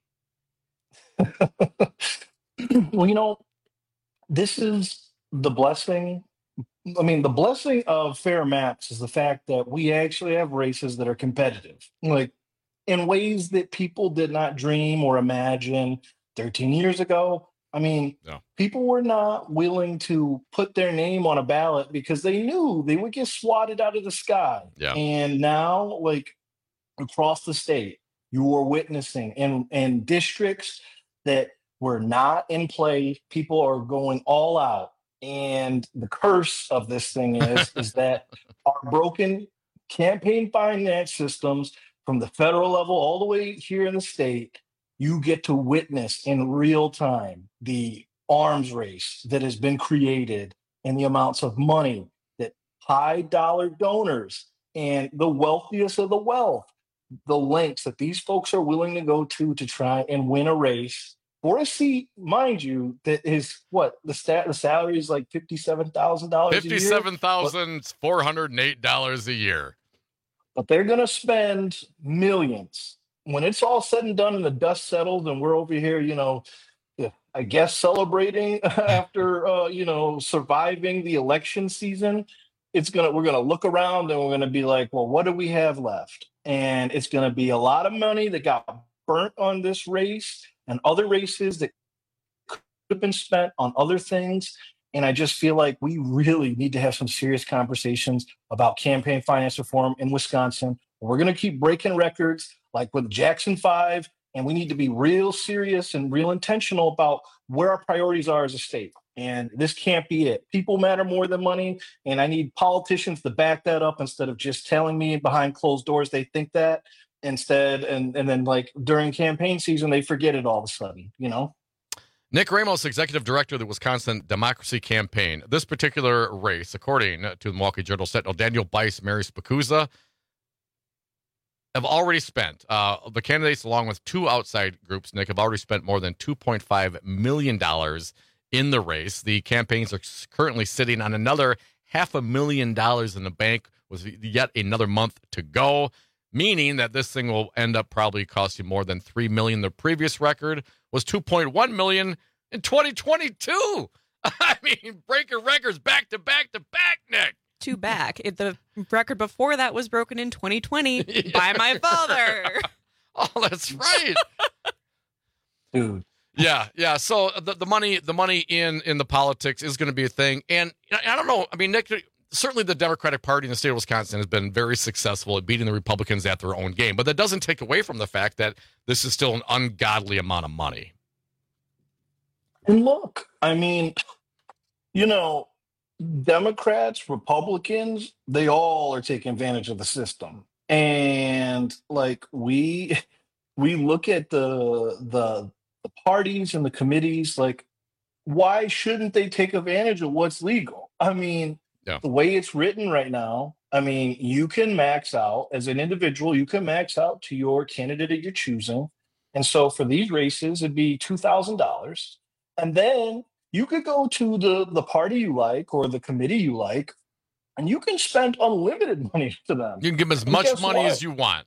Well, you know, this is the blessing. I mean, the blessing of fair maps is the fact that we actually have races that are competitive. Like, in ways that people did not dream or imagine thirteen years ago. I mean, yeah. People were not willing to put their name on a ballot because they knew they would get swatted out of the sky. Yeah. And now, like, across the state, you are witnessing in, in districts that were not in play, people are going all out. And the curse of this thing is, is that our broken campaign finance systems from the federal level all the way here in the state, you get to witness in real time the arms race that has been created and the amounts of money that high dollar donors and the wealthiest of the wealth, the lengths that these folks are willing to go to to try and win a race for a seat, mind you, that is what the stat the salary is like fifty-seven thousand dollars a year. fifty-seven thousand four hundred eight dollars a year. But they're going to spend millions. When it's all said and done and the dust settles and we're over here, you know, I guess celebrating after, uh, you know, surviving the election season, it's going to, we're going to look around and we're going to be like, well, what do we have left? And it's going to be a lot of money that got burnt on this race and other races that could have been spent on other things. And I just feel like we really need to have some serious conversations about campaign finance reform in Wisconsin. We're going to keep breaking records like with Jackson five, and we need to be real serious and real intentional about where our priorities are as a state. And this can't be it. People matter more than money, and I need politicians to back that up instead of just telling me behind closed doors they think that instead, and, and then like during campaign season, they forget it all of a sudden, you know? Nick Ramos, Executive Director of the Wisconsin Democracy Campaign. This particular race, according to the Milwaukee Journal Sentinel, Daniel Bice, Mary Spacuzza, have already spent, uh, the candidates along with two outside groups, Nick, have already spent more than two point five million dollars in the race. The campaigns are currently sitting on another half a million dollars in the bank with yet another month to go, meaning that this thing will end up probably costing more than three million dollars. The previous record was two point one million dollars in twenty twenty-two. I mean, breaking records back to back to back, Nick. Two back. It, the record before that was broken in twenty twenty yeah. by my father. Oh, that's right. Dude. Yeah, yeah. So the, the money, the money in, in the politics is going to be a thing. And I don't know. I mean, Nick, certainly the Democratic Party in the state of Wisconsin has been very successful at beating the Republicans at their own game. But that doesn't take away from the fact that this is still an ungodly amount of money. And look, I mean, you know, Democrats, Republicans, they all are taking advantage of the system. And like we we look at the the the parties and the committees, like, why shouldn't they take advantage of what's legal? I mean, Yeah. the way it's written right now, I mean, you can max out as an individual, you can max out to your candidate that you're choosing. And so for these races, it'd be two thousand dollars. And then you could go to the, the party you like or the committee you like, and you can spend unlimited money to them. You can give them as And much guess money what? as you want.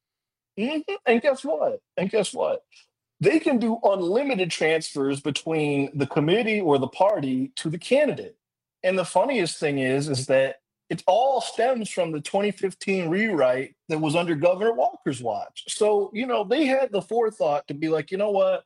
Mhm. And guess what? And guess what? They can do unlimited transfers between the committee or the party to the candidate. And the funniest thing is, is that it all stems from the twenty fifteen rewrite that was under Governor Walker's watch. So, you know, they had the forethought to be like, you know what?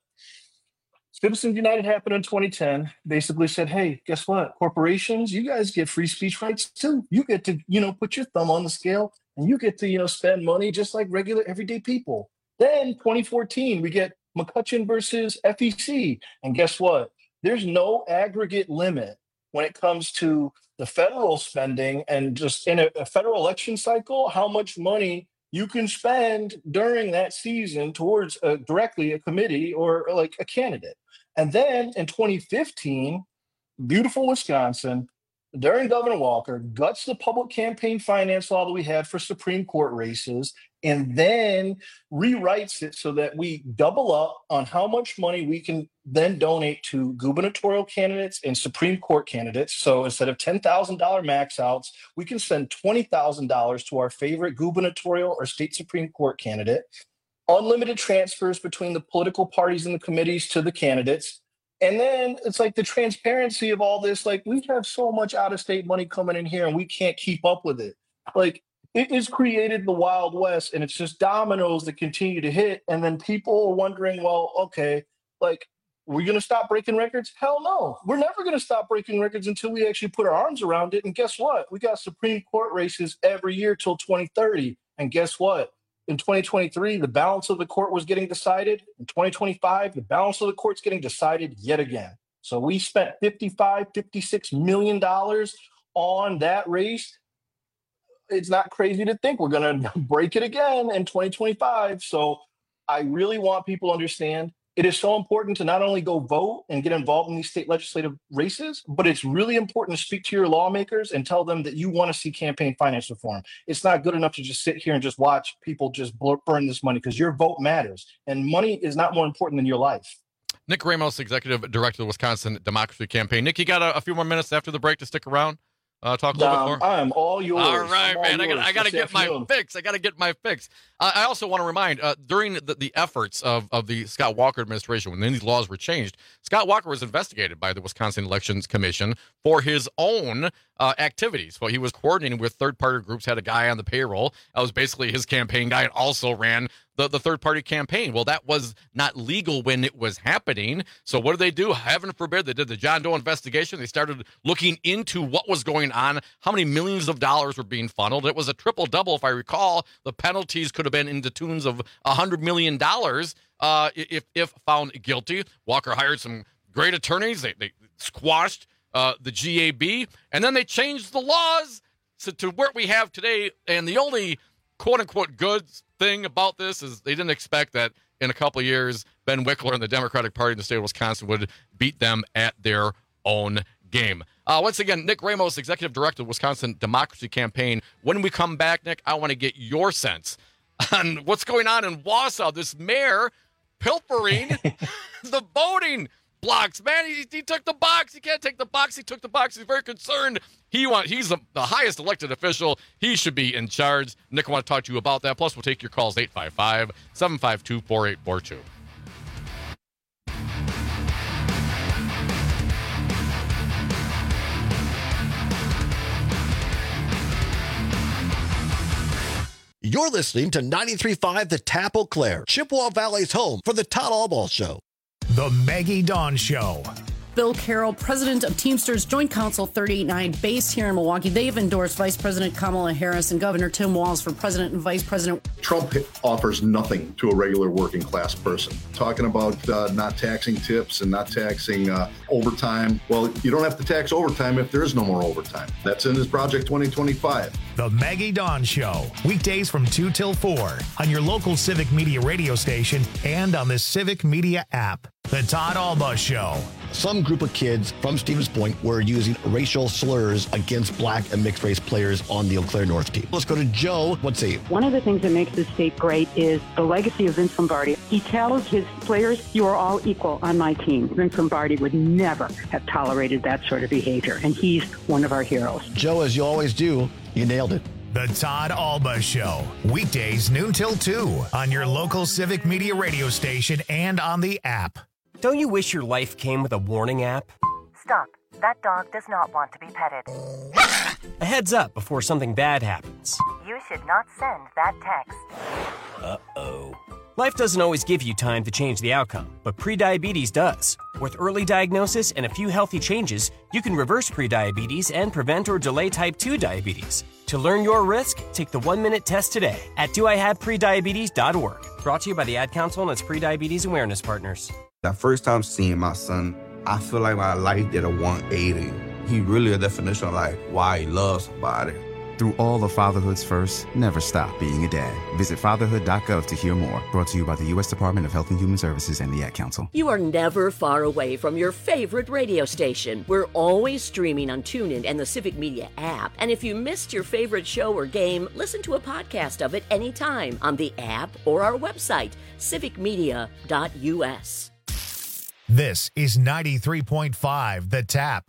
Citizens United happened in twenty ten, basically said, hey, guess what? Corporations, you guys get free speech rights too. You get to, you know, put your thumb on the scale and you get to, you know, spend money just like regular everyday people. Then twenty fourteen, we get McCutcheon versus F E C. And guess what? There's no aggregate limit when it comes to the federal spending and just in a, a federal election cycle, how much money you can spend during that season towards uh, directly a committee or like a candidate. And then in twenty fifteen, beautiful Wisconsin, during Governor Walker, guts the public campaign finance law that we had for Supreme Court races, and then rewrites it so that we double up on how much money we can then donate to gubernatorial candidates and Supreme Court candidates. So instead of ten thousand dollars max outs, we can send twenty thousand dollars to our favorite gubernatorial or state Supreme Court candidate. Unlimited transfers between the political parties and the committees to the candidates. And then it's like the transparency of all this, like we have so much out-of-state money coming in here and we can't keep up with it. Like it has created the Wild West and it's just dominoes that continue to hit. And then people are wondering, well, okay, like, are we going to stop breaking records? Hell no. We're never going to stop breaking records until we actually put our arms around it. And guess what? We got Supreme Court races every year till twenty thirty. And guess what? In twenty twenty-three, the balance of the court was getting decided. In twenty twenty-five, the balance of the court's getting decided yet again. So we spent fifty-five, fifty-six million dollars on that race. It's not crazy to think we're going to break it again in twenty twenty-five. So I really want people to understand it is so important to not only go vote and get involved in these state legislative races, but it's really important to speak to your lawmakers and tell them that you want to see campaign finance reform. It's not good enough to just sit here and just watch people just burn this money, because your vote matters and money is not more important than your life. Nick Ramos, Executive Director of the Wisconsin Democracy Campaign. Nick, you got a, a few more minutes after the break to stick around? Uh, talk a little um, bit more. I am all yours. All right, all man. I got, yours I got to this get my afternoon. fix. I got to get my fix. Uh, I also want to remind, uh, during the, the efforts of, of the Scott Walker administration, when these laws were changed, Scott Walker was investigated by the Wisconsin Elections Commission for his own uh, activities. Well, he was coordinating with third-party groups, had a guy on the payroll. That was basically his campaign guy and also ran the, the third-party campaign. Well, that was not legal when it was happening. So what did they do? Heaven forbid, they did the John Doe investigation. They started looking into what was going on, how many millions of dollars were being funneled. It was a triple-double, if I recall. The penalties could have been in the tunes of one hundred million dollars uh, if, if found guilty. Walker hired some great attorneys. They, they squashed uh, the G A B, and then they changed the laws to, to what we have today. And the only quote-unquote good thing about this is they didn't expect that in a couple of years, Ben Wickler and the Democratic Party in the state of Wisconsin would beat them at their own game. Uh, once again, Nick Ramos, Executive Director of the Wisconsin Democracy Campaign. When we come back, Nick, I want to get your sense on what's going on in Wausau. This mayor pilfering the voting blocks. Man, he, he took the box. He can't take the box. He took the box. He's very concerned. He want, He's the, the highest elected official. He should be in charge. Nick, I want to talk to you about that. Plus, we'll take your calls, eight five five, seven five two, four eight four two. You're listening to ninety-three point five The Tap Eau Claire, Chippewa Valley's home for the Todd Allball Show. The Maggie Dawn Show. Bill Carroll, president of Teamsters Joint Council thirty eighty-nine, based here in Milwaukee. They've endorsed Vice President Kamala Harris and Governor Tim Walz for president and vice president. Trump offers nothing to a regular working class person. Talking about uh, not taxing tips and not taxing uh, overtime. Well, you don't have to tax overtime if there is no more overtime. That's in his Project twenty twenty-five. The Maggie Dawn Show, weekdays from two till four on your local Civic Media radio station and on the Civic Media app. The Todd Alba Show. Some group of kids from Stevens Point were using racial slurs against black and mixed race players on the Eau Claire North team. Let's go to Joe. What's he? One of the things that makes this state great is the legacy of Vince Lombardi. He tells his players, you are all equal on my team. Vince Lombardi would never have tolerated that sort of behavior, and he's one of our heroes. Joe, as you always do, you nailed it. The Todd Alba Show, weekdays noon till two on your local Civic Media radio station and on the app. Don't you wish your life came with a warning app? Stop. That dog does not want to be petted. A heads up before something bad happens. You should not send that text. Uh-oh. Life doesn't always give you time to change the outcome, but prediabetes does. With early diagnosis and a few healthy changes, you can reverse prediabetes and prevent or delay type two diabetes. To learn your risk, take the one-minute test today at do I have prediabetes dot org. Brought to you by the Ad Council and its prediabetes awareness partners. The first time seeing my son, I feel like my life did a one eighty. He really a definition of like why he loves somebody. Through all of fatherhood's first, never stop being a dad. Visit fatherhood dot gov to hear more. Brought to you by the U S Department of Health and Human Services and the Ad Council. You are never far away from your favorite radio station. We're always streaming on TuneIn and the Civic Media app. And if you missed your favorite show or game, listen to a podcast of it anytime on the app or our website, civic media dot u s. This is ninety-three point five The Tap.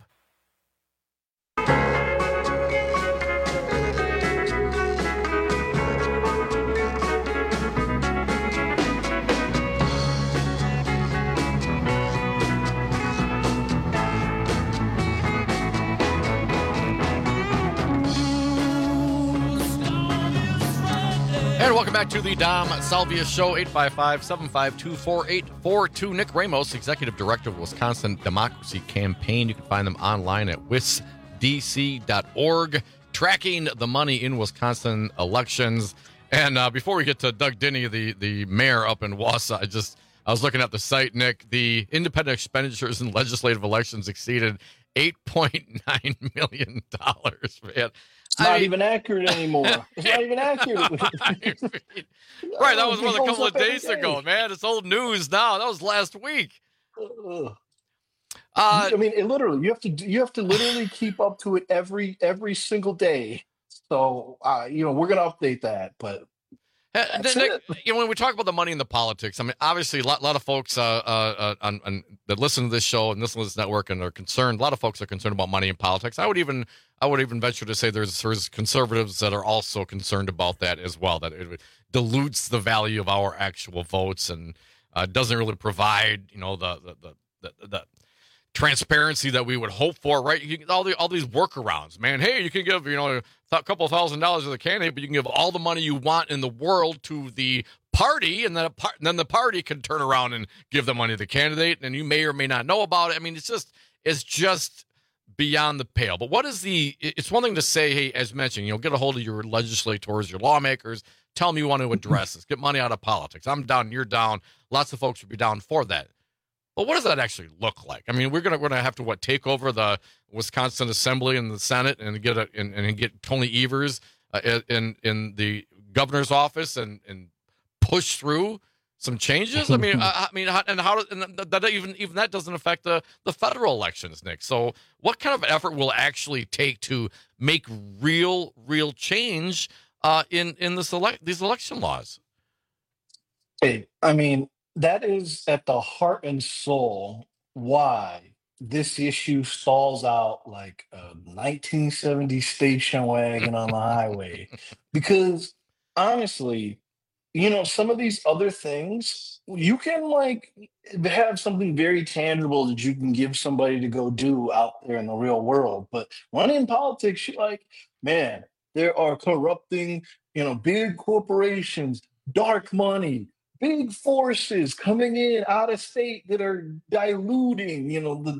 And welcome back to the Dom Salvia Show, eight five five, seven five two, four eight four two. Nick Ramos, Executive Director of Wisconsin Democracy Campaign. You can find them online at wis d c dot org, tracking the money in Wisconsin elections. And uh, before we get to Doug Denny, the, the mayor up in Wausau, I just I was looking at the site, Nick. The independent expenditures in legislative elections exceeded eight point nine million dollars, man. It's not I mean, even accurate anymore. It's not even accurate. I mean, right, that was one a couple of days ago, man. It's old news now. That was last week. Uh, Uh, I mean, it literally you have to you have to literally keep up to it every every single day. So uh, you know we're gonna update that, but that's Nick, it. you know, when we talk about the money in the politics, I mean, obviously, a lot, lot of folks uh, uh, on, on, that listen to this show and listen to this network and are concerned. A lot of folks are concerned about money in politics. I would even, I would even venture to say there's, there's conservatives that are also concerned about that as well. That it dilutes the value of our actual votes and uh, doesn't really provide, you know, the the the, the, the transparency that we would hope for, right? You can, all the all these workarounds, man. Hey, you can give, you know, a couple thousand dollars to the candidate, but you can give all the money you want in the world to the party, and then a par- then the party can turn around and give the money to the candidate, and you may or may not know about it. I mean, it's just it's just beyond the pale. But what is the? It's one thing to say, hey, as mentioned, you know, get a hold of your legislators, your lawmakers, tell them you want to address this, get money out of politics. I'm down, you're down. Lots of folks would be down for that. But what does that actually look like? I mean, we're gonna we're gonna have to what take over the Wisconsin Assembly and the Senate and get a and, and get Tony Evers uh, in in the governor's office and, and push through some changes. I mean, I, I mean, how, and how and that, that even even that doesn't affect the the federal elections, Nick. So, what kind of effort will actually take to make real real change uh, in in this elect these election laws? Hey, I mean. That is at the heart and soul why this issue stalls out like a nineteen seventies station wagon on the highway. Because honestly, you know, some of these other things, you can like have something very tangible that you can give somebody to go do out there in the real world. But when in politics, you're like, man, there are corrupting, you know, big corporations, dark money, big forces coming in out of state that are diluting, you know, the, the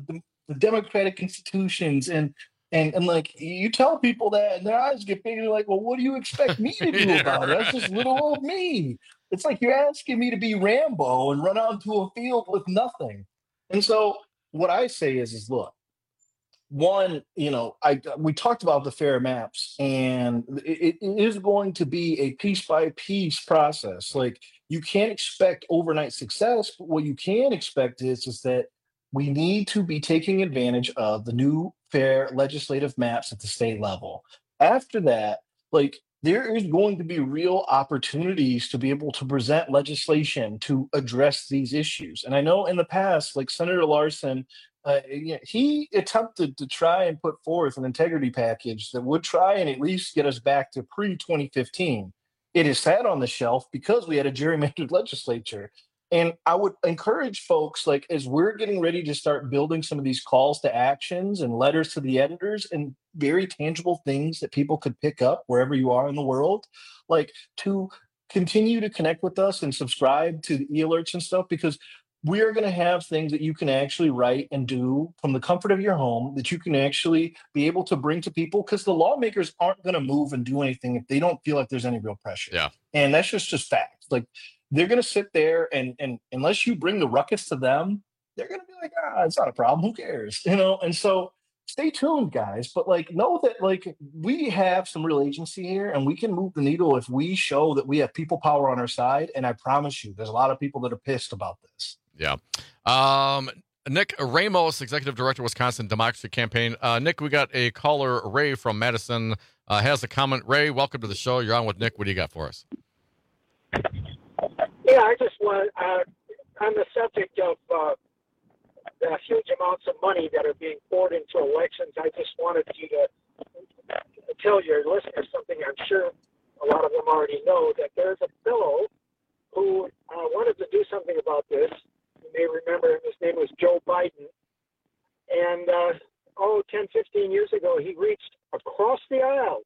the democratic institutions and and and like you tell people that and their eyes get big and they're like, well, what do you expect me to do Yeah, about it? That's just little old me. It's like you're asking me to be Rambo and run out into a field with nothing. And so what I say is, is look, one, you know, I we talked about the fair maps, and it, it is going to be a piece by piece process. Like you can't expect overnight success, but what you can expect is is that we need to be taking advantage of the new fair legislative maps at the state level. After that, like there is going to be real opportunities to be able to present legislation to address these issues. And I know in the past, like Senator Larson, uh, you know, he attempted to try and put forth an integrity package that would try and at least get us back to pre twenty fifteen. It is sat on the shelf because we had a gerrymandered legislature. And I would encourage folks, like, as we're getting ready to start building some of these calls to actions and letters to the editors and very tangible things that people could pick up wherever you are in the world, like to continue to connect with us and subscribe to the e-alerts and stuff, because we are going to have things that you can actually write and do from the comfort of your home that you can actually be able to bring to people, because the lawmakers aren't going to move and do anything if they don't feel like there's any real pressure. Yeah. And that's just, just fact. Like, they're going to sit there and, and unless you bring the ruckus to them, they're going to be like, ah, it's not a problem. Who cares? You know? And so stay tuned, guys. But like, know that like we have some real agency here and we can move the needle if we show that we have people power on our side. And I promise you, there's a lot of people that are pissed about this. Yeah. Um, Nick Ramos, Executive Director, Wisconsin Democracy Campaign. Uh, Nick, we got a caller, Ray from Madison, uh, has a comment. Ray, welcome to the show. You're on with Nick. What do you got for us? Yeah, I just want, uh, on the subject of uh, the huge amounts of money that are being poured into elections, I just wanted you to tell your listeners something I'm sure a lot of them already know, that there's a fellow who uh, wanted to do something about this. You may remember him. His name was Joe Biden. And, uh, oh, ten, fifteen years ago, he reached across the aisle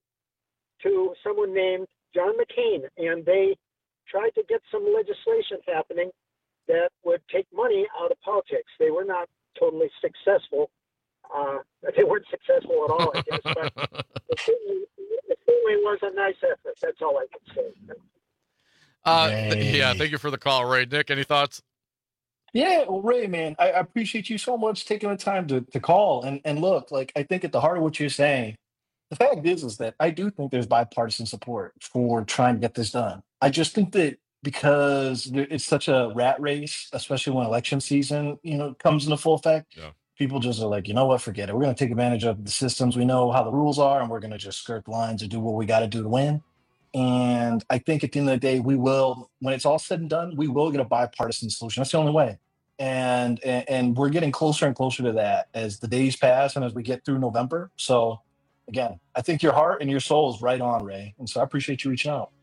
to someone named John McCain, and they tried to get some legislation happening that would take money out of politics. They were not totally successful. Uh, they weren't successful at all, I guess, but it certainly, it certainly was a nice effort. That's all I can say. Uh, th- yeah, thank you for the call, Ray. Nick, any thoughts? Yeah, well, Ray, man, I, I appreciate you so much taking the time to, to call. And, and look, like, I think at the heart of what you're saying, the fact is, is that I do think there's bipartisan support for trying to get this done. I just think that because it's such a rat race, especially when election season, you know, comes into full effect, yeah. People just are like, you know what, forget it. We're going to take advantage of the systems. We know how the rules are, and we're going to just skirt the lines and do what we got to do to win. And I think at the end of the day, we will, when it's all said and done, we will get a bipartisan solution. That's the only way. And, and, and we're getting closer and closer to that as the days pass and as we get through November. So, again, I think your heart and your soul is right on, Ray. And so I appreciate you reaching out.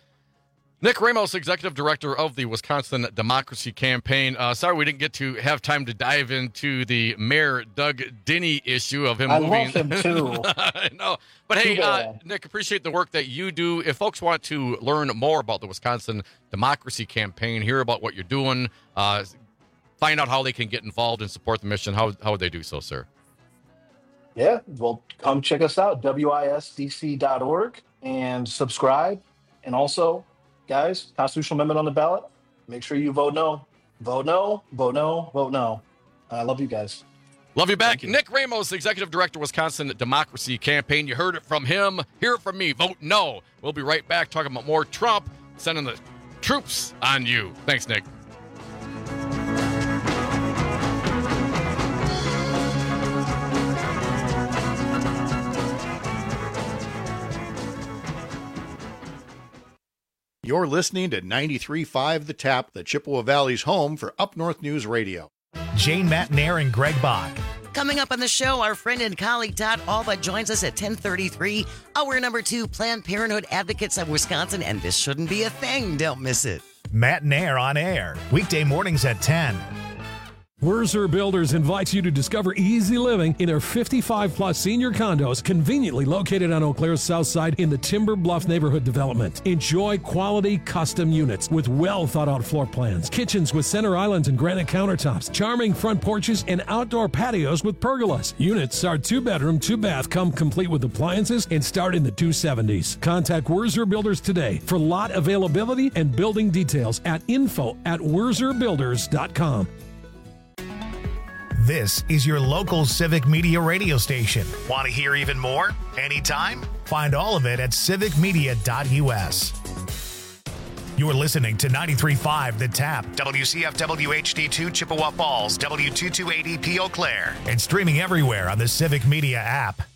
Nick Ramos, Executive Director of the Wisconsin Democracy Campaign. Uh, sorry we didn't get to have time to dive into the Mayor Doug Denny issue of him I moving. love him too. I know. But hey, uh, Nick, appreciate the work that you do. If folks want to learn more about the Wisconsin Democracy Campaign, hear about what you're doing, uh, find out how they can get involved and support the mission, how, how would they do so, sir? Yeah, well, come check us out, W I S D C dot org, and subscribe. And also, guys, constitutional amendment on the ballot. Make sure you vote no. Vote no, vote no, vote no. I love you guys. Love you back. You. Nick Ramos, Executive Director, Wisconsin Democracy Campaign. You heard it from him. Hear it from me. Vote no. We'll be right back talking about more Trump sending the troops on you. Thanks, Nick. You're listening to ninety-three point five The Tap, the Chippewa Valley's home for Up North News Radio. Jane Matnair and Greg Bach. Coming up on the show, our friend and colleague Todd Alba joins us at ten thirty-three. Hour number two, Planned Parenthood Advocates of Wisconsin, and this shouldn't be a thing. Don't miss it. Matt Nair on air, weekday mornings at ten. Werzer Builders invites you to discover easy living in their fifty-five plus senior condos conveniently located on Eau Claire's south side in the Timber Bluff neighborhood development. Enjoy quality custom units with well thought out floor plans, kitchens with center islands and granite countertops, charming front porches, and outdoor patios with pergolas. Units are two bedroom, two bath, come complete with appliances and start in the two seventies. Contact Werzer Builders today for lot availability and building details at info at werzer builders dot com. This is your local Civic Media radio station. Want to hear even more? Anytime? Find all of it at civic media dot u s. You're listening to ninety-three point five The Tap, W C F W H D two Chippewa Falls, W two two eight E P Eau Claire, and streaming everywhere on the Civic Media app.